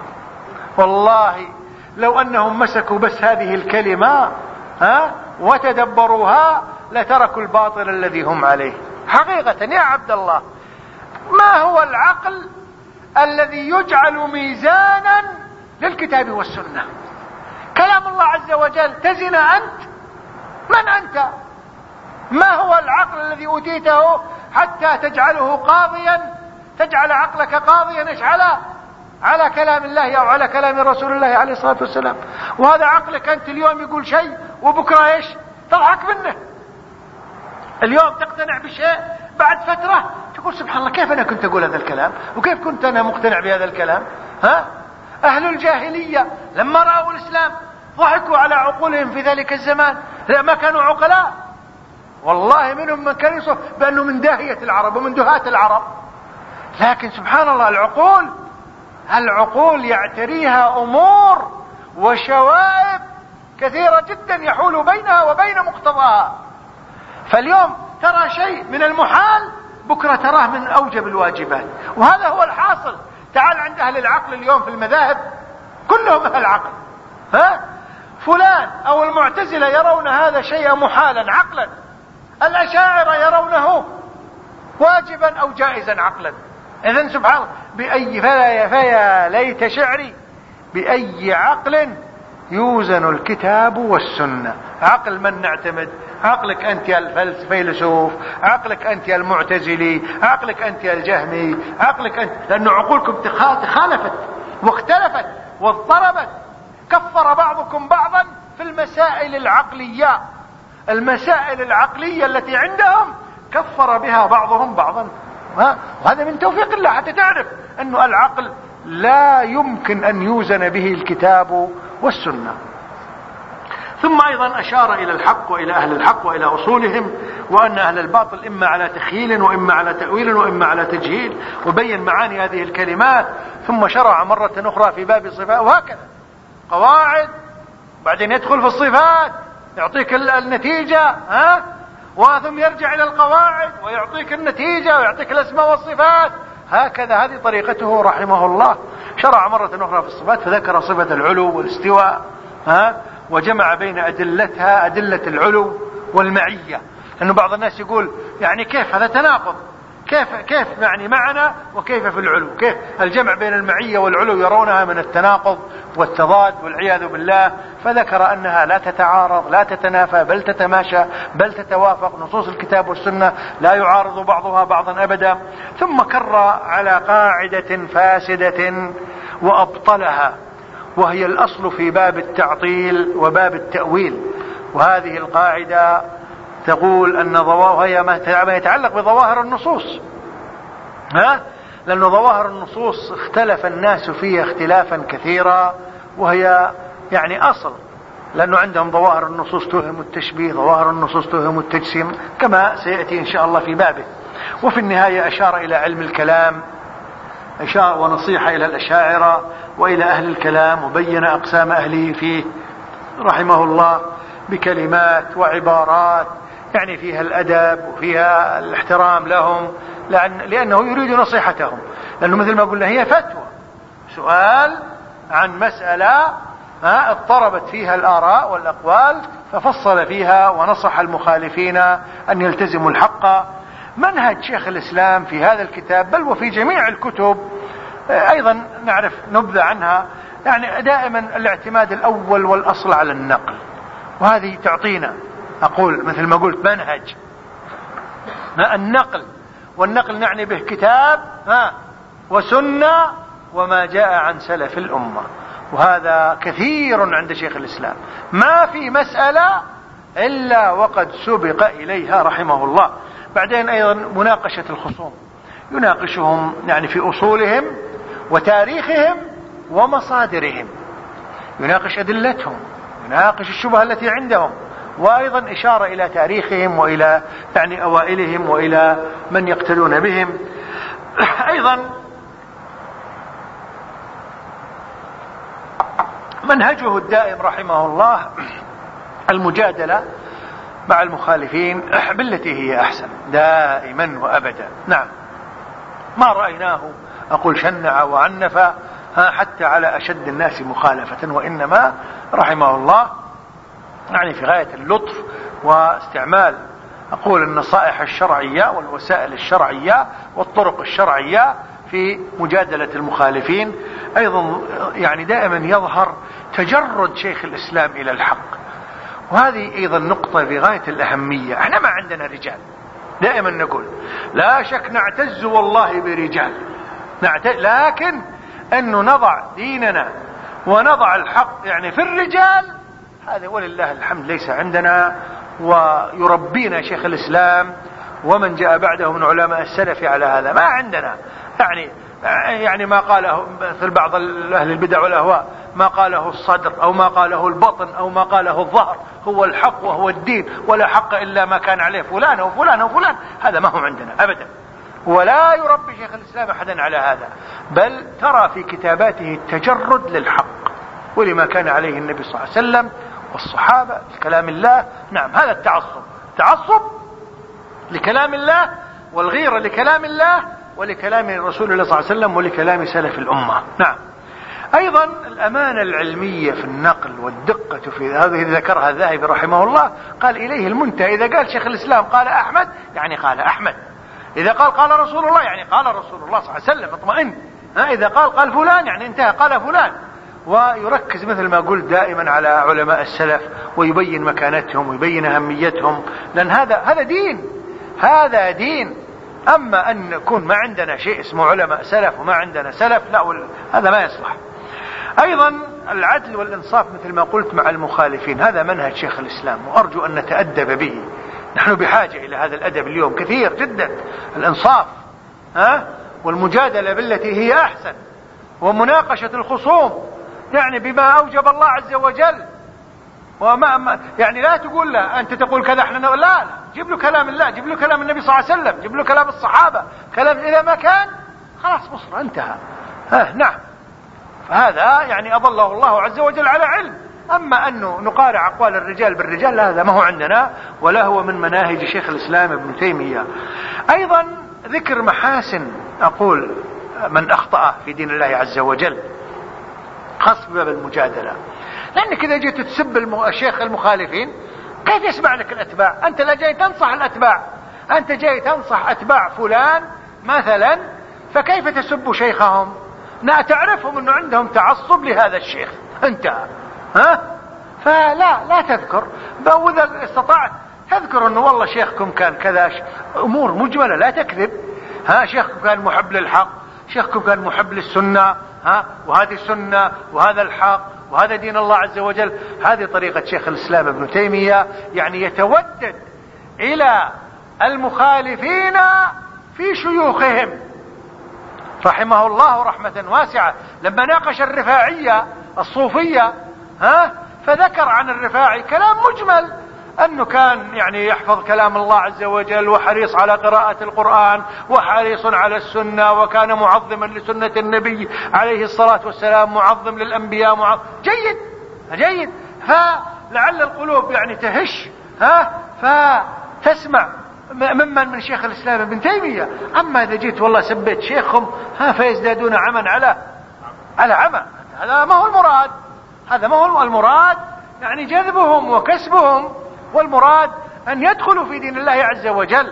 والله لو أنهم مسكوا بس هذه الكلمة وتدبروها لتركوا الباطل الذي هم عليه. حقيقة يا عبد الله، ما هو العقل الذي يجعل ميزانا للكتاب والسنة؟ كلام الله عز وجل، تزن أنت؟ من أنت؟ ما هو العقل الذي أوتيته حتى تجعله قاضيا، تجعل عقلك قاضيا على كلام الله أو على كلام رسول الله عليه الصلاة والسلام؟ وهذا عقلك أنت اليوم يقول شيء وبكرة تضحك منه. اليوم تقتنع بشيء، بعد فترة تقول سبحان الله كيف أنا كنت أقول هذا الكلام، وكيف كنت أنا مقتنع بهذا الكلام. أهل الجاهلية لما رأوا الإسلام ضحكوا على عقولهم في ذلك الزمان، ما كانوا عقلاء. والله منهم من كان يصف بأنه من داهية العرب ومن دهاة العرب، لكن سبحان الله العقول يعتريها أمور وشوائب كثيرة جدا يحول بينها وبين مقتضاها. فاليوم ترى شيء من المحال، بكرة تراه من أوجب الواجبات، وهذا هو الحاصل. تعال عند أهل العقل اليوم في المذاهب كلهم أهل العقل، فلان أو المعتزلة يرون هذا شيئا محالا عقلا، الأشاعرة يرونه واجبا أو جائزا عقلا. إذن سبحان الله فيا ليت شعري بأي عقل يوزن الكتاب والسنة. عقل من نعتمد؟ عقلك أنت يا الفيلسوف، عقلك أنت يا المعتزلي، عقلك أنت يا الجهمي، عقلك أنت، لأن عقولكم تخالفت واختلفت واضطربت. كفر بعضكم بعضا في المسائل العقلية، المسائل العقلية التي عندهم كفر بها بعضهم بعضا. وهذا من توفيق الله حتى تعرف أن العقل لا يمكن أن يوزن به الكتاب والسنة. ثم أيضا أشار إلى الحق وإلى أهل الحق وإلى أصولهم، وأن أهل الباطل إما على تخيل وإما على تأويل وإما على تجهيل، وبين معاني هذه الكلمات. ثم شرع مرة أخرى في باب الصفات، وهكذا قواعد، بعدين يدخل في الصفات يعطيك النتيجة، وثم يرجع إلى القواعد ويعطيك النتيجة ويعطيك الأسماء والصفات. هكذا هذه طريقته رحمه الله. شرع مرة أخرى في الصفات فذكر صفة العلو والاستواء، وجمع بين أدلتها، أدلة العلو والمعية. لأنه بعض الناس يقول يعني كيف هذا تناقض، كيف يعني معنا وكيف في العلو، كيف الجمع بين المعية والعلو يرونها من التناقض والتضاد والعياذ بالله. فذكر أنها لا تتعارض لا تتنافى بل تتماشى بل تتوافق، نصوص الكتاب والسنة لا يعارض بعضها بعضا أبدا. ثم كر على قاعدة فاسدة وأبطلها، وهي الأصل في باب التعطيل وباب التأويل. وهذه القاعدة تقول أن وهي ما يتعلق بظواهر النصوص، لأن ظواهر النصوص اختلف الناس فيها اختلافا كثيرا، وهي يعني أصل، لأنه عندهم ظواهر النصوص توهم التشبيه، ظواهر النصوص توهم التجسيم، كما سيأتي إن شاء الله في بابه. وفي النهاية أشار إلى علم الكلام، أشار ونصيحة إلى الأشاعرة وإلى أهل الكلام، وبين أقسام أهله فيه رحمه الله بكلمات وعبارات يعني فيها الأدب وفيها الاحترام لهم، لأنه يريد نصيحتهم. لأنه مثل ما قلنا هي فتوى، سؤال عن مسألة اضطربت فيها الآراء والأقوال، ففصل فيها ونصح المخالفين أن يلتزموا الحق. منهج شيخ الإسلام في هذا الكتاب بل وفي جميع الكتب أيضا نعرف نبذة عنها، يعني دائما الاعتماد الأول والأصل على النقل، وهذه تعطينا أقول مثل ما قلت منهج النقل، والنقل نعني به كتاب وسنة وما جاء عن سلف الأمة. وهذا كثير عند شيخ الإسلام، ما في مسألة إلا وقد سبق إليها رحمه الله. بعدين أيضا مناقشة الخصوم، يناقشهم يعني في أصولهم وتاريخهم ومصادرهم، يناقش أدلتهم، يناقش الشبهة التي عندهم، وأيضا إشارة إلى تاريخهم وإلى يعني أوائلهم وإلى من يقتدون بهم. أيضا منهجه الدائم رحمه الله المجادلة مع المخالفين بالتي هي أحسن دائما وأبدا. نعم، ما رأيناه أقول شنع وعنف حتى على أشد الناس مخالفة، وإنما رحمه الله يعني في غاية اللطف واستعمال أقول النصائح الشرعية والوسائل الشرعية والطرق الشرعية في مجادلة المخالفين. أيضا يعني دائما يظهر تجرد شيخ الإسلام إلى الحق، وهذه أيضا نقطة في غاية الأهمية. احنا ما عندنا رجال، دائما نقول لا شك نعتز والله برجال، لكن أنه نضع ديننا ونضع الحق يعني في الرجال، هذا ولله الحمد ليس عندنا. ويربينا شيخ الإسلام ومن جاء بعده من علماء السلف على هذا، ما عندنا يعني ما قاله مثل بعض أهل البدع والأهواء، ما قاله الصدر أو ما قاله البطن أو ما قاله الظهر هو الحق وهو الدين، ولا حق إلا ما كان عليه فلان وفلان وفلان، هذا ما هو عندنا أبدا. ولا يربي شيخ الإسلام أحدا على هذا، بل ترى في كتاباته التجرد للحق ولما كان عليه النبي صلى الله عليه وسلم والصحابة كلام الله. نعم، هذا التعصب، تعصب لكلام الله والغيرة لكلام الله ولكلام رسول الله صلى الله عليه وسلم ولكلام سلف الأمة. نعم. أيضا الأمانة العلمية في النقل والدقة في هذه ذكرها الذهبي رحمه الله، قال إليه المنتهى. إذا قال شيخ الإسلام قال أحمد يعني قال أحمد، إذا قال رسول الله يعني قال رسول الله صلى الله عليه وسلم، اطمئن. إذا قال فلان يعني انتهى قال فلان. ويركز مثل ما قلت دائما على علماء السلف ويبين مكانتهم ويبين أهميتهم، لأن هذا دين، هذا دين. أما أن نكون ما عندنا شيء اسمه علماء سلف وما عندنا سلف، لا، هذا ما يصلح. أيضا العدل والإنصاف مثل ما قلت مع المخالفين، هذا منهج شيخ الإسلام وأرجو أن نتأدب به. نحن بحاجة إلى هذا الأدب اليوم كثير جدا، الإنصاف والمجادلة بالتي هي أحسن، ومناقشة الخصوم يعني بما أوجب الله عز وجل، يعني لا تقول له أنت تقول كذا احنا لا، جيب له كلام الله، جيب له كلام النبي صلى الله عليه وسلم، جيب له كلام الصحابة، كلام إذا ما كان خلاص مصر انتهى. نعم. فهذا يعني أضله الله عز وجل على علم. أما أنه نقارع أقوال الرجال بالرجال هذا ما هو عندنا، ولا هو من مناهج شيخ الإسلام ابن تيمية. أيضا ذكر محاسن أقول من أخطأ في دين الله عز وجل، خاص بباب المجادلة، لأنك إذا جيت تسب الشيخ المخالفين كيف يسمع لك الأتباع؟ أنت لا جاي تنصح الأتباع، أنت جاي تنصح أتباع فلان مثلا، فكيف تسب شيخهم؟ تعرفهم أنه عندهم تعصب لهذا الشيخ انتهى. فلا تذكر، وإذا استطعت تذكر أنه والله شيخكم كان كذا، أمور مجملة لا تكذب. شيخكم كان محب للحق، شيخكم كان محب للسنة، وهذه السنة وهذا الحق وهذا دين الله عز وجل. هذه طريقة شيخ الإسلام ابن تيمية، يعني يتودد إلى المخالفين في شيوخهم رحمه الله رحمة واسعة. لما ناقش الرفاعية الصوفية فذكر عن الرفاعي كلام مجمل، أنه كان يعني يحفظ كلام الله عز وجل وحريص على قراءة القرآن وحريص على السنة، وكان معظما لسنة النبي عليه الصلاة والسلام، معظم للأنبياء، جيد. فلعل القلوب يعني تهش فتسمع من شيخ الإسلام ابن تيمية. أما إذا جيت والله سبيت شيخهم فيزدادون عما على عمى، هذا ما هو المراد، يعني جذبهم وكسبهم، والمراد أن يدخلوا في دين الله عز وجل.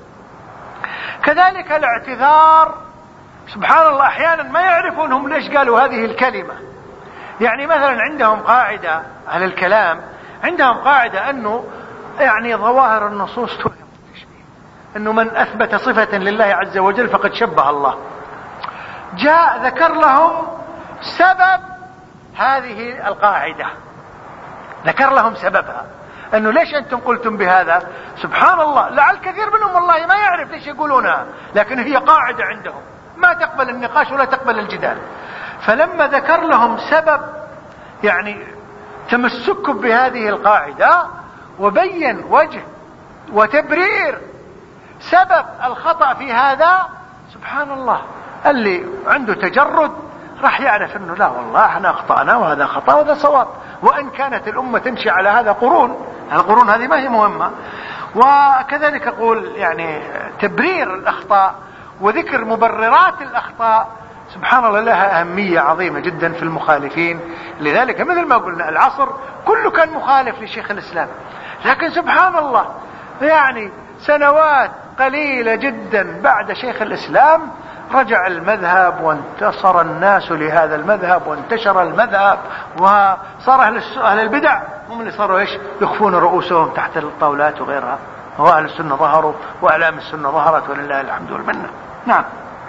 كذلك الاعتذار، سبحان الله أحيانا ما يعرفونهم ليش قالوا هذه الكلمة. يعني مثلا عندهم قاعدة أهل الكلام، عندهم قاعدة أنه يعني ظواهر النصوص توهم التشبيه، أنه من أثبت صفة لله عز وجل فقد شبه الله. جاء ذكر لهم سبب هذه القاعدة، ذكر لهم سببها، أنه ليش أنتم قلتم بهذا؟ سبحان الله، لعل كثير منهم والله ما يعرف ليش يقولونها، لكن هي قاعدة عندهم ما تقبل النقاش ولا تقبل الجدال. فلما ذكر لهم سبب يعني تمسكهم بهذه القاعدة، وبين وجه وتبرير سبب الخطأ في هذا، سبحان الله اللي عنده تجرد راح يعرف أنه لا والله احنا أخطأنا وهذا خطأ وهذا صواب. وإن كانت الأمة تمشي على هذا القرون هذه ما هي مهمة. وكذلك أقول يعني تبرير الأخطاء وذكر مبررات الأخطاء سبحان الله لها أهمية عظيمة جدا في المخالفين. لذلك مثل ما قلنا العصر كله كان مخالف لشيخ الإسلام، لكن سبحان الله يعني سنوات قليلة جدا بعد شيخ الإسلام رجع المذهب وانتصر الناس لهذا المذهب وانتشر المذهب، وصار أهل البدع هم اللي صاروا يخفون رؤوسهم تحت الطاولات وغيرها، وأهل السنة ظهروا وأعلام السنة ظهرت ولله الحمد والمنة. نعم.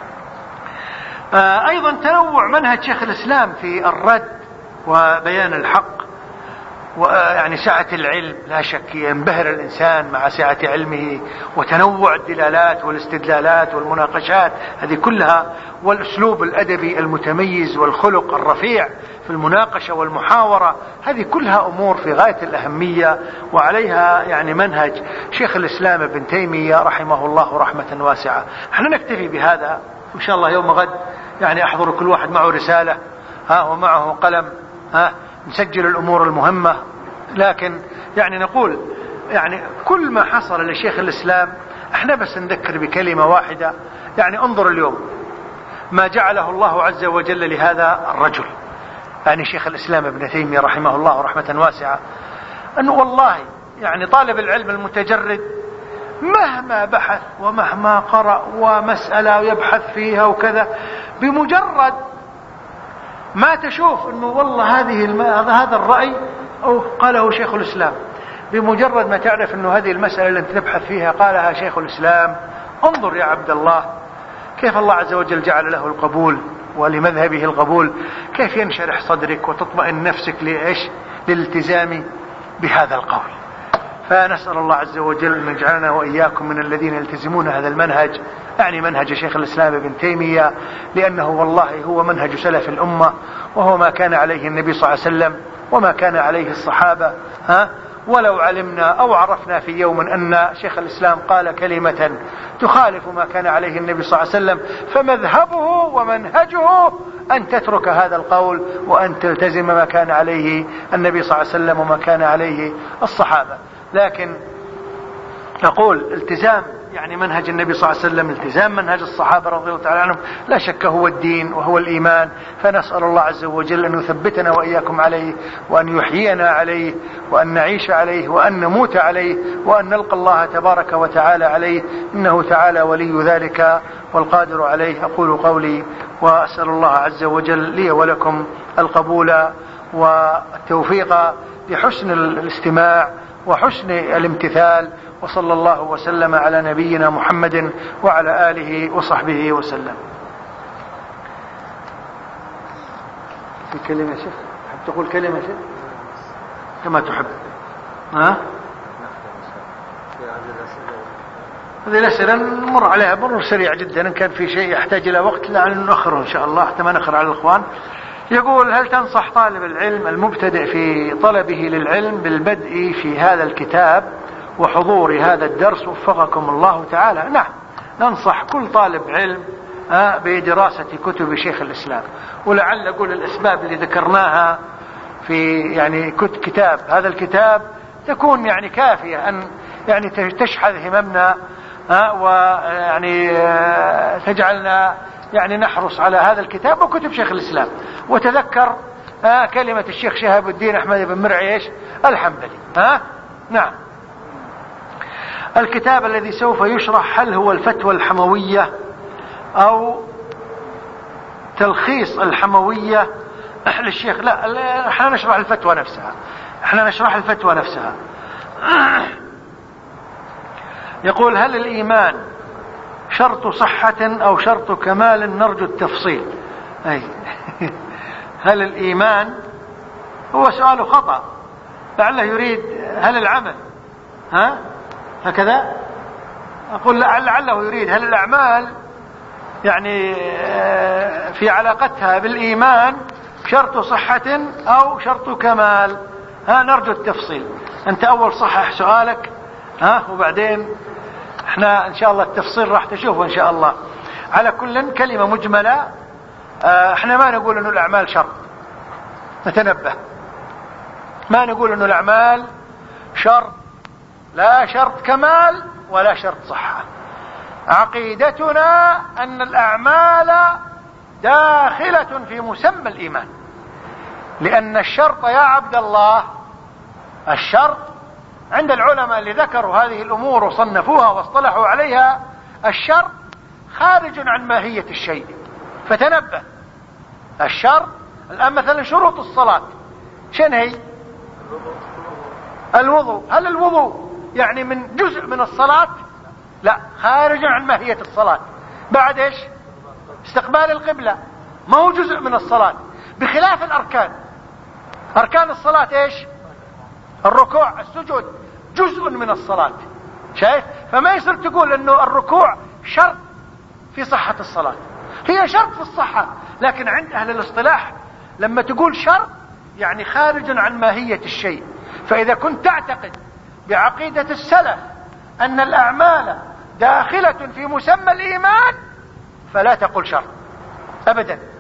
أيضا تنوع منهج شيخ الإسلام في الرد وبيان الحق، ويعني سعة العلم لا شك ينبهر الإنسان مع سعة علمه، وتنوع الدلالات والاستدلالات والمناقشات هذه كلها، والأسلوب الأدبي المتميز والخلق الرفيع في المناقشة والمحاورة، هذه كلها أمور في غاية الأهمية، وعليها يعني منهج شيخ الإسلام ابن تيمية رحمه الله رحمة واسعة. احنا نكتفي بهذا إن شاء الله. يوم غد يعني أحضر كل واحد معه رسالة ومعه قلم نسجل الأمور المهمة، لكن يعني نقول يعني كل ما حصل لشيخ الإسلام احنا بس نذكر بكلمة واحدة. يعني انظر اليوم ما جعله الله عز وجل لهذا الرجل، يعني شيخ الإسلام ابن تيمية رحمه الله رحمة واسعة، أنه والله يعني طالب العلم المتجرد مهما بحث ومهما قرأ ومسألة يبحث فيها وكذا، بمجرد ما تشوف أنه والله هذا الرأي أو قاله شيخ الإسلام، بمجرد ما تعرف أنه هذه المسألة التي تبحث فيها قالها شيخ الإسلام، انظر يا عبد الله كيف الله عز وجل جعل له القبول ولمذهبه القبول، كيف ينشرح صدرك وتطمئن نفسك للالتزام بهذا القول. فنسأل الله عز وجل أن يجعلنا وإياكم من الذين يلتزمون هذا المنهج، يعني منهج شيخ الإسلام ابن تيمية، لأنه والله هو منهج سلف الأمة وهو ما كان عليه النبي صلى الله عليه وسلم وما كان عليه الصحابة. ولو علمنا أو عرفنا في يوم أن شيخ الإسلام قال كلمة تخالف ما كان عليه النبي صلى الله عليه وسلم فمذهبه ومنهجه أن تترك هذا القول وأن تلتزم ما كان عليه النبي صلى الله عليه وسلم وما كان عليه الصحابة. لكن نقول التزام يعني منهج النبي صلى الله عليه وسلم، التزام منهج الصحابة رضي الله تعالى عنهم، لا شك هو الدين وهو الإيمان. فنسأل الله عز وجل أن يثبتنا وإياكم عليه، وأن يحيينا عليه، وأن نعيش عليه، وأن نموت عليه، وأن نلقى الله تبارك وتعالى عليه، إنه تعالى ولي ذلك والقادر عليه. أقول قولي وأسأل الله عز وجل لي ولكم القبول والتوفيق لحسن الاستماع وحسن الامتثال، وصلى الله وسلم على نبينا محمد وعلى آله وصحبه وسلم. في كلمة شيخ تحب تقول كلمة شيخ كما تحب؟ هذه الأسئلة نمر عليها مرور سريع جدا، إن كان في شيء يحتاج إلى وقت لأن نؤخره إن شاء الله حتى ما نخر على الإخوان. يقول: هل تنصح طالب العلم المبتدئ في طلبه للعلم بالبدء في هذا الكتاب وحضور هذا الدرس وفقكم الله تعالى؟ نعم، ننصح كل طالب علم بدراسة كتب شيخ الإسلام. ولعل أقول الأسباب اللي ذكرناها في يعني كتاب هذا الكتاب تكون يعني كافية أن يعني تشحذ هممنا ويعني تجعلنا يعني نحرص على هذا الكتاب وكتب شيخ الإسلام. وتذكر كلمة الشيخ شهاب الدين أحمد بن مرعي الحنبلي. نعم. الكتاب الذي سوف يشرح هل هو الفتوى الحموية أو تلخيص الحموية للشيخ؟ لا، احنا نشرح الفتوى نفسها. يقول: هل الإيمان شرط صحة أو شرط كمال؟ نرجو التفصيل. هل الإيمان، هو سؤال خطأ، لعله يريد هل العمل هكذا. أقول لعله يريد هل الأعمال يعني في علاقتها بالإيمان شرط صحة أو شرط كمال. نرجو التفصيل. أنت أول صحح سؤالك وبعدين احنا إن شاء الله التفصيل راح تشوفه إن شاء الله. على كل كلمة مجملة، احنا ما نقول إنه الأعمال شرط، نتنبه، ما نقول إنه الأعمال شرط، لا شرط كمال ولا شرط صحة. عقيدتنا أن الأعمال داخلة في مسمى الإيمان، لأن الشرط يا عبد الله، الشرط عند العلماء اللي ذكروا هذه الأمور وصنفوها واصطلحوا عليها، الشرط خارج عن ماهية الشيء. فتنبه، الشرط الآن مثلا شروط الصلاة شنو هي؟ الوضوء. هل الوضوء يعني من جزء من الصلاة؟ لا، خارج عن ماهية الصلاة. بعد ايش؟ استقبال القبلة، ما هو جزء من الصلاة، بخلاف الأركان. أركان الصلاة ايش؟ الركوع، السجود جزء من الصلاة. شايف؟ فما يصير تقول انه الركوع شرط في صحة الصلاة. هي شرط في الصحة، لكن عند أهل الاصطلاح لما تقول شرط يعني خارج عن ماهية الشيء. فإذا كنت تعتقد بعقيدة السلف أن الأعمال داخلة في مسمى الإيمان فلا تقل شرط أبدا.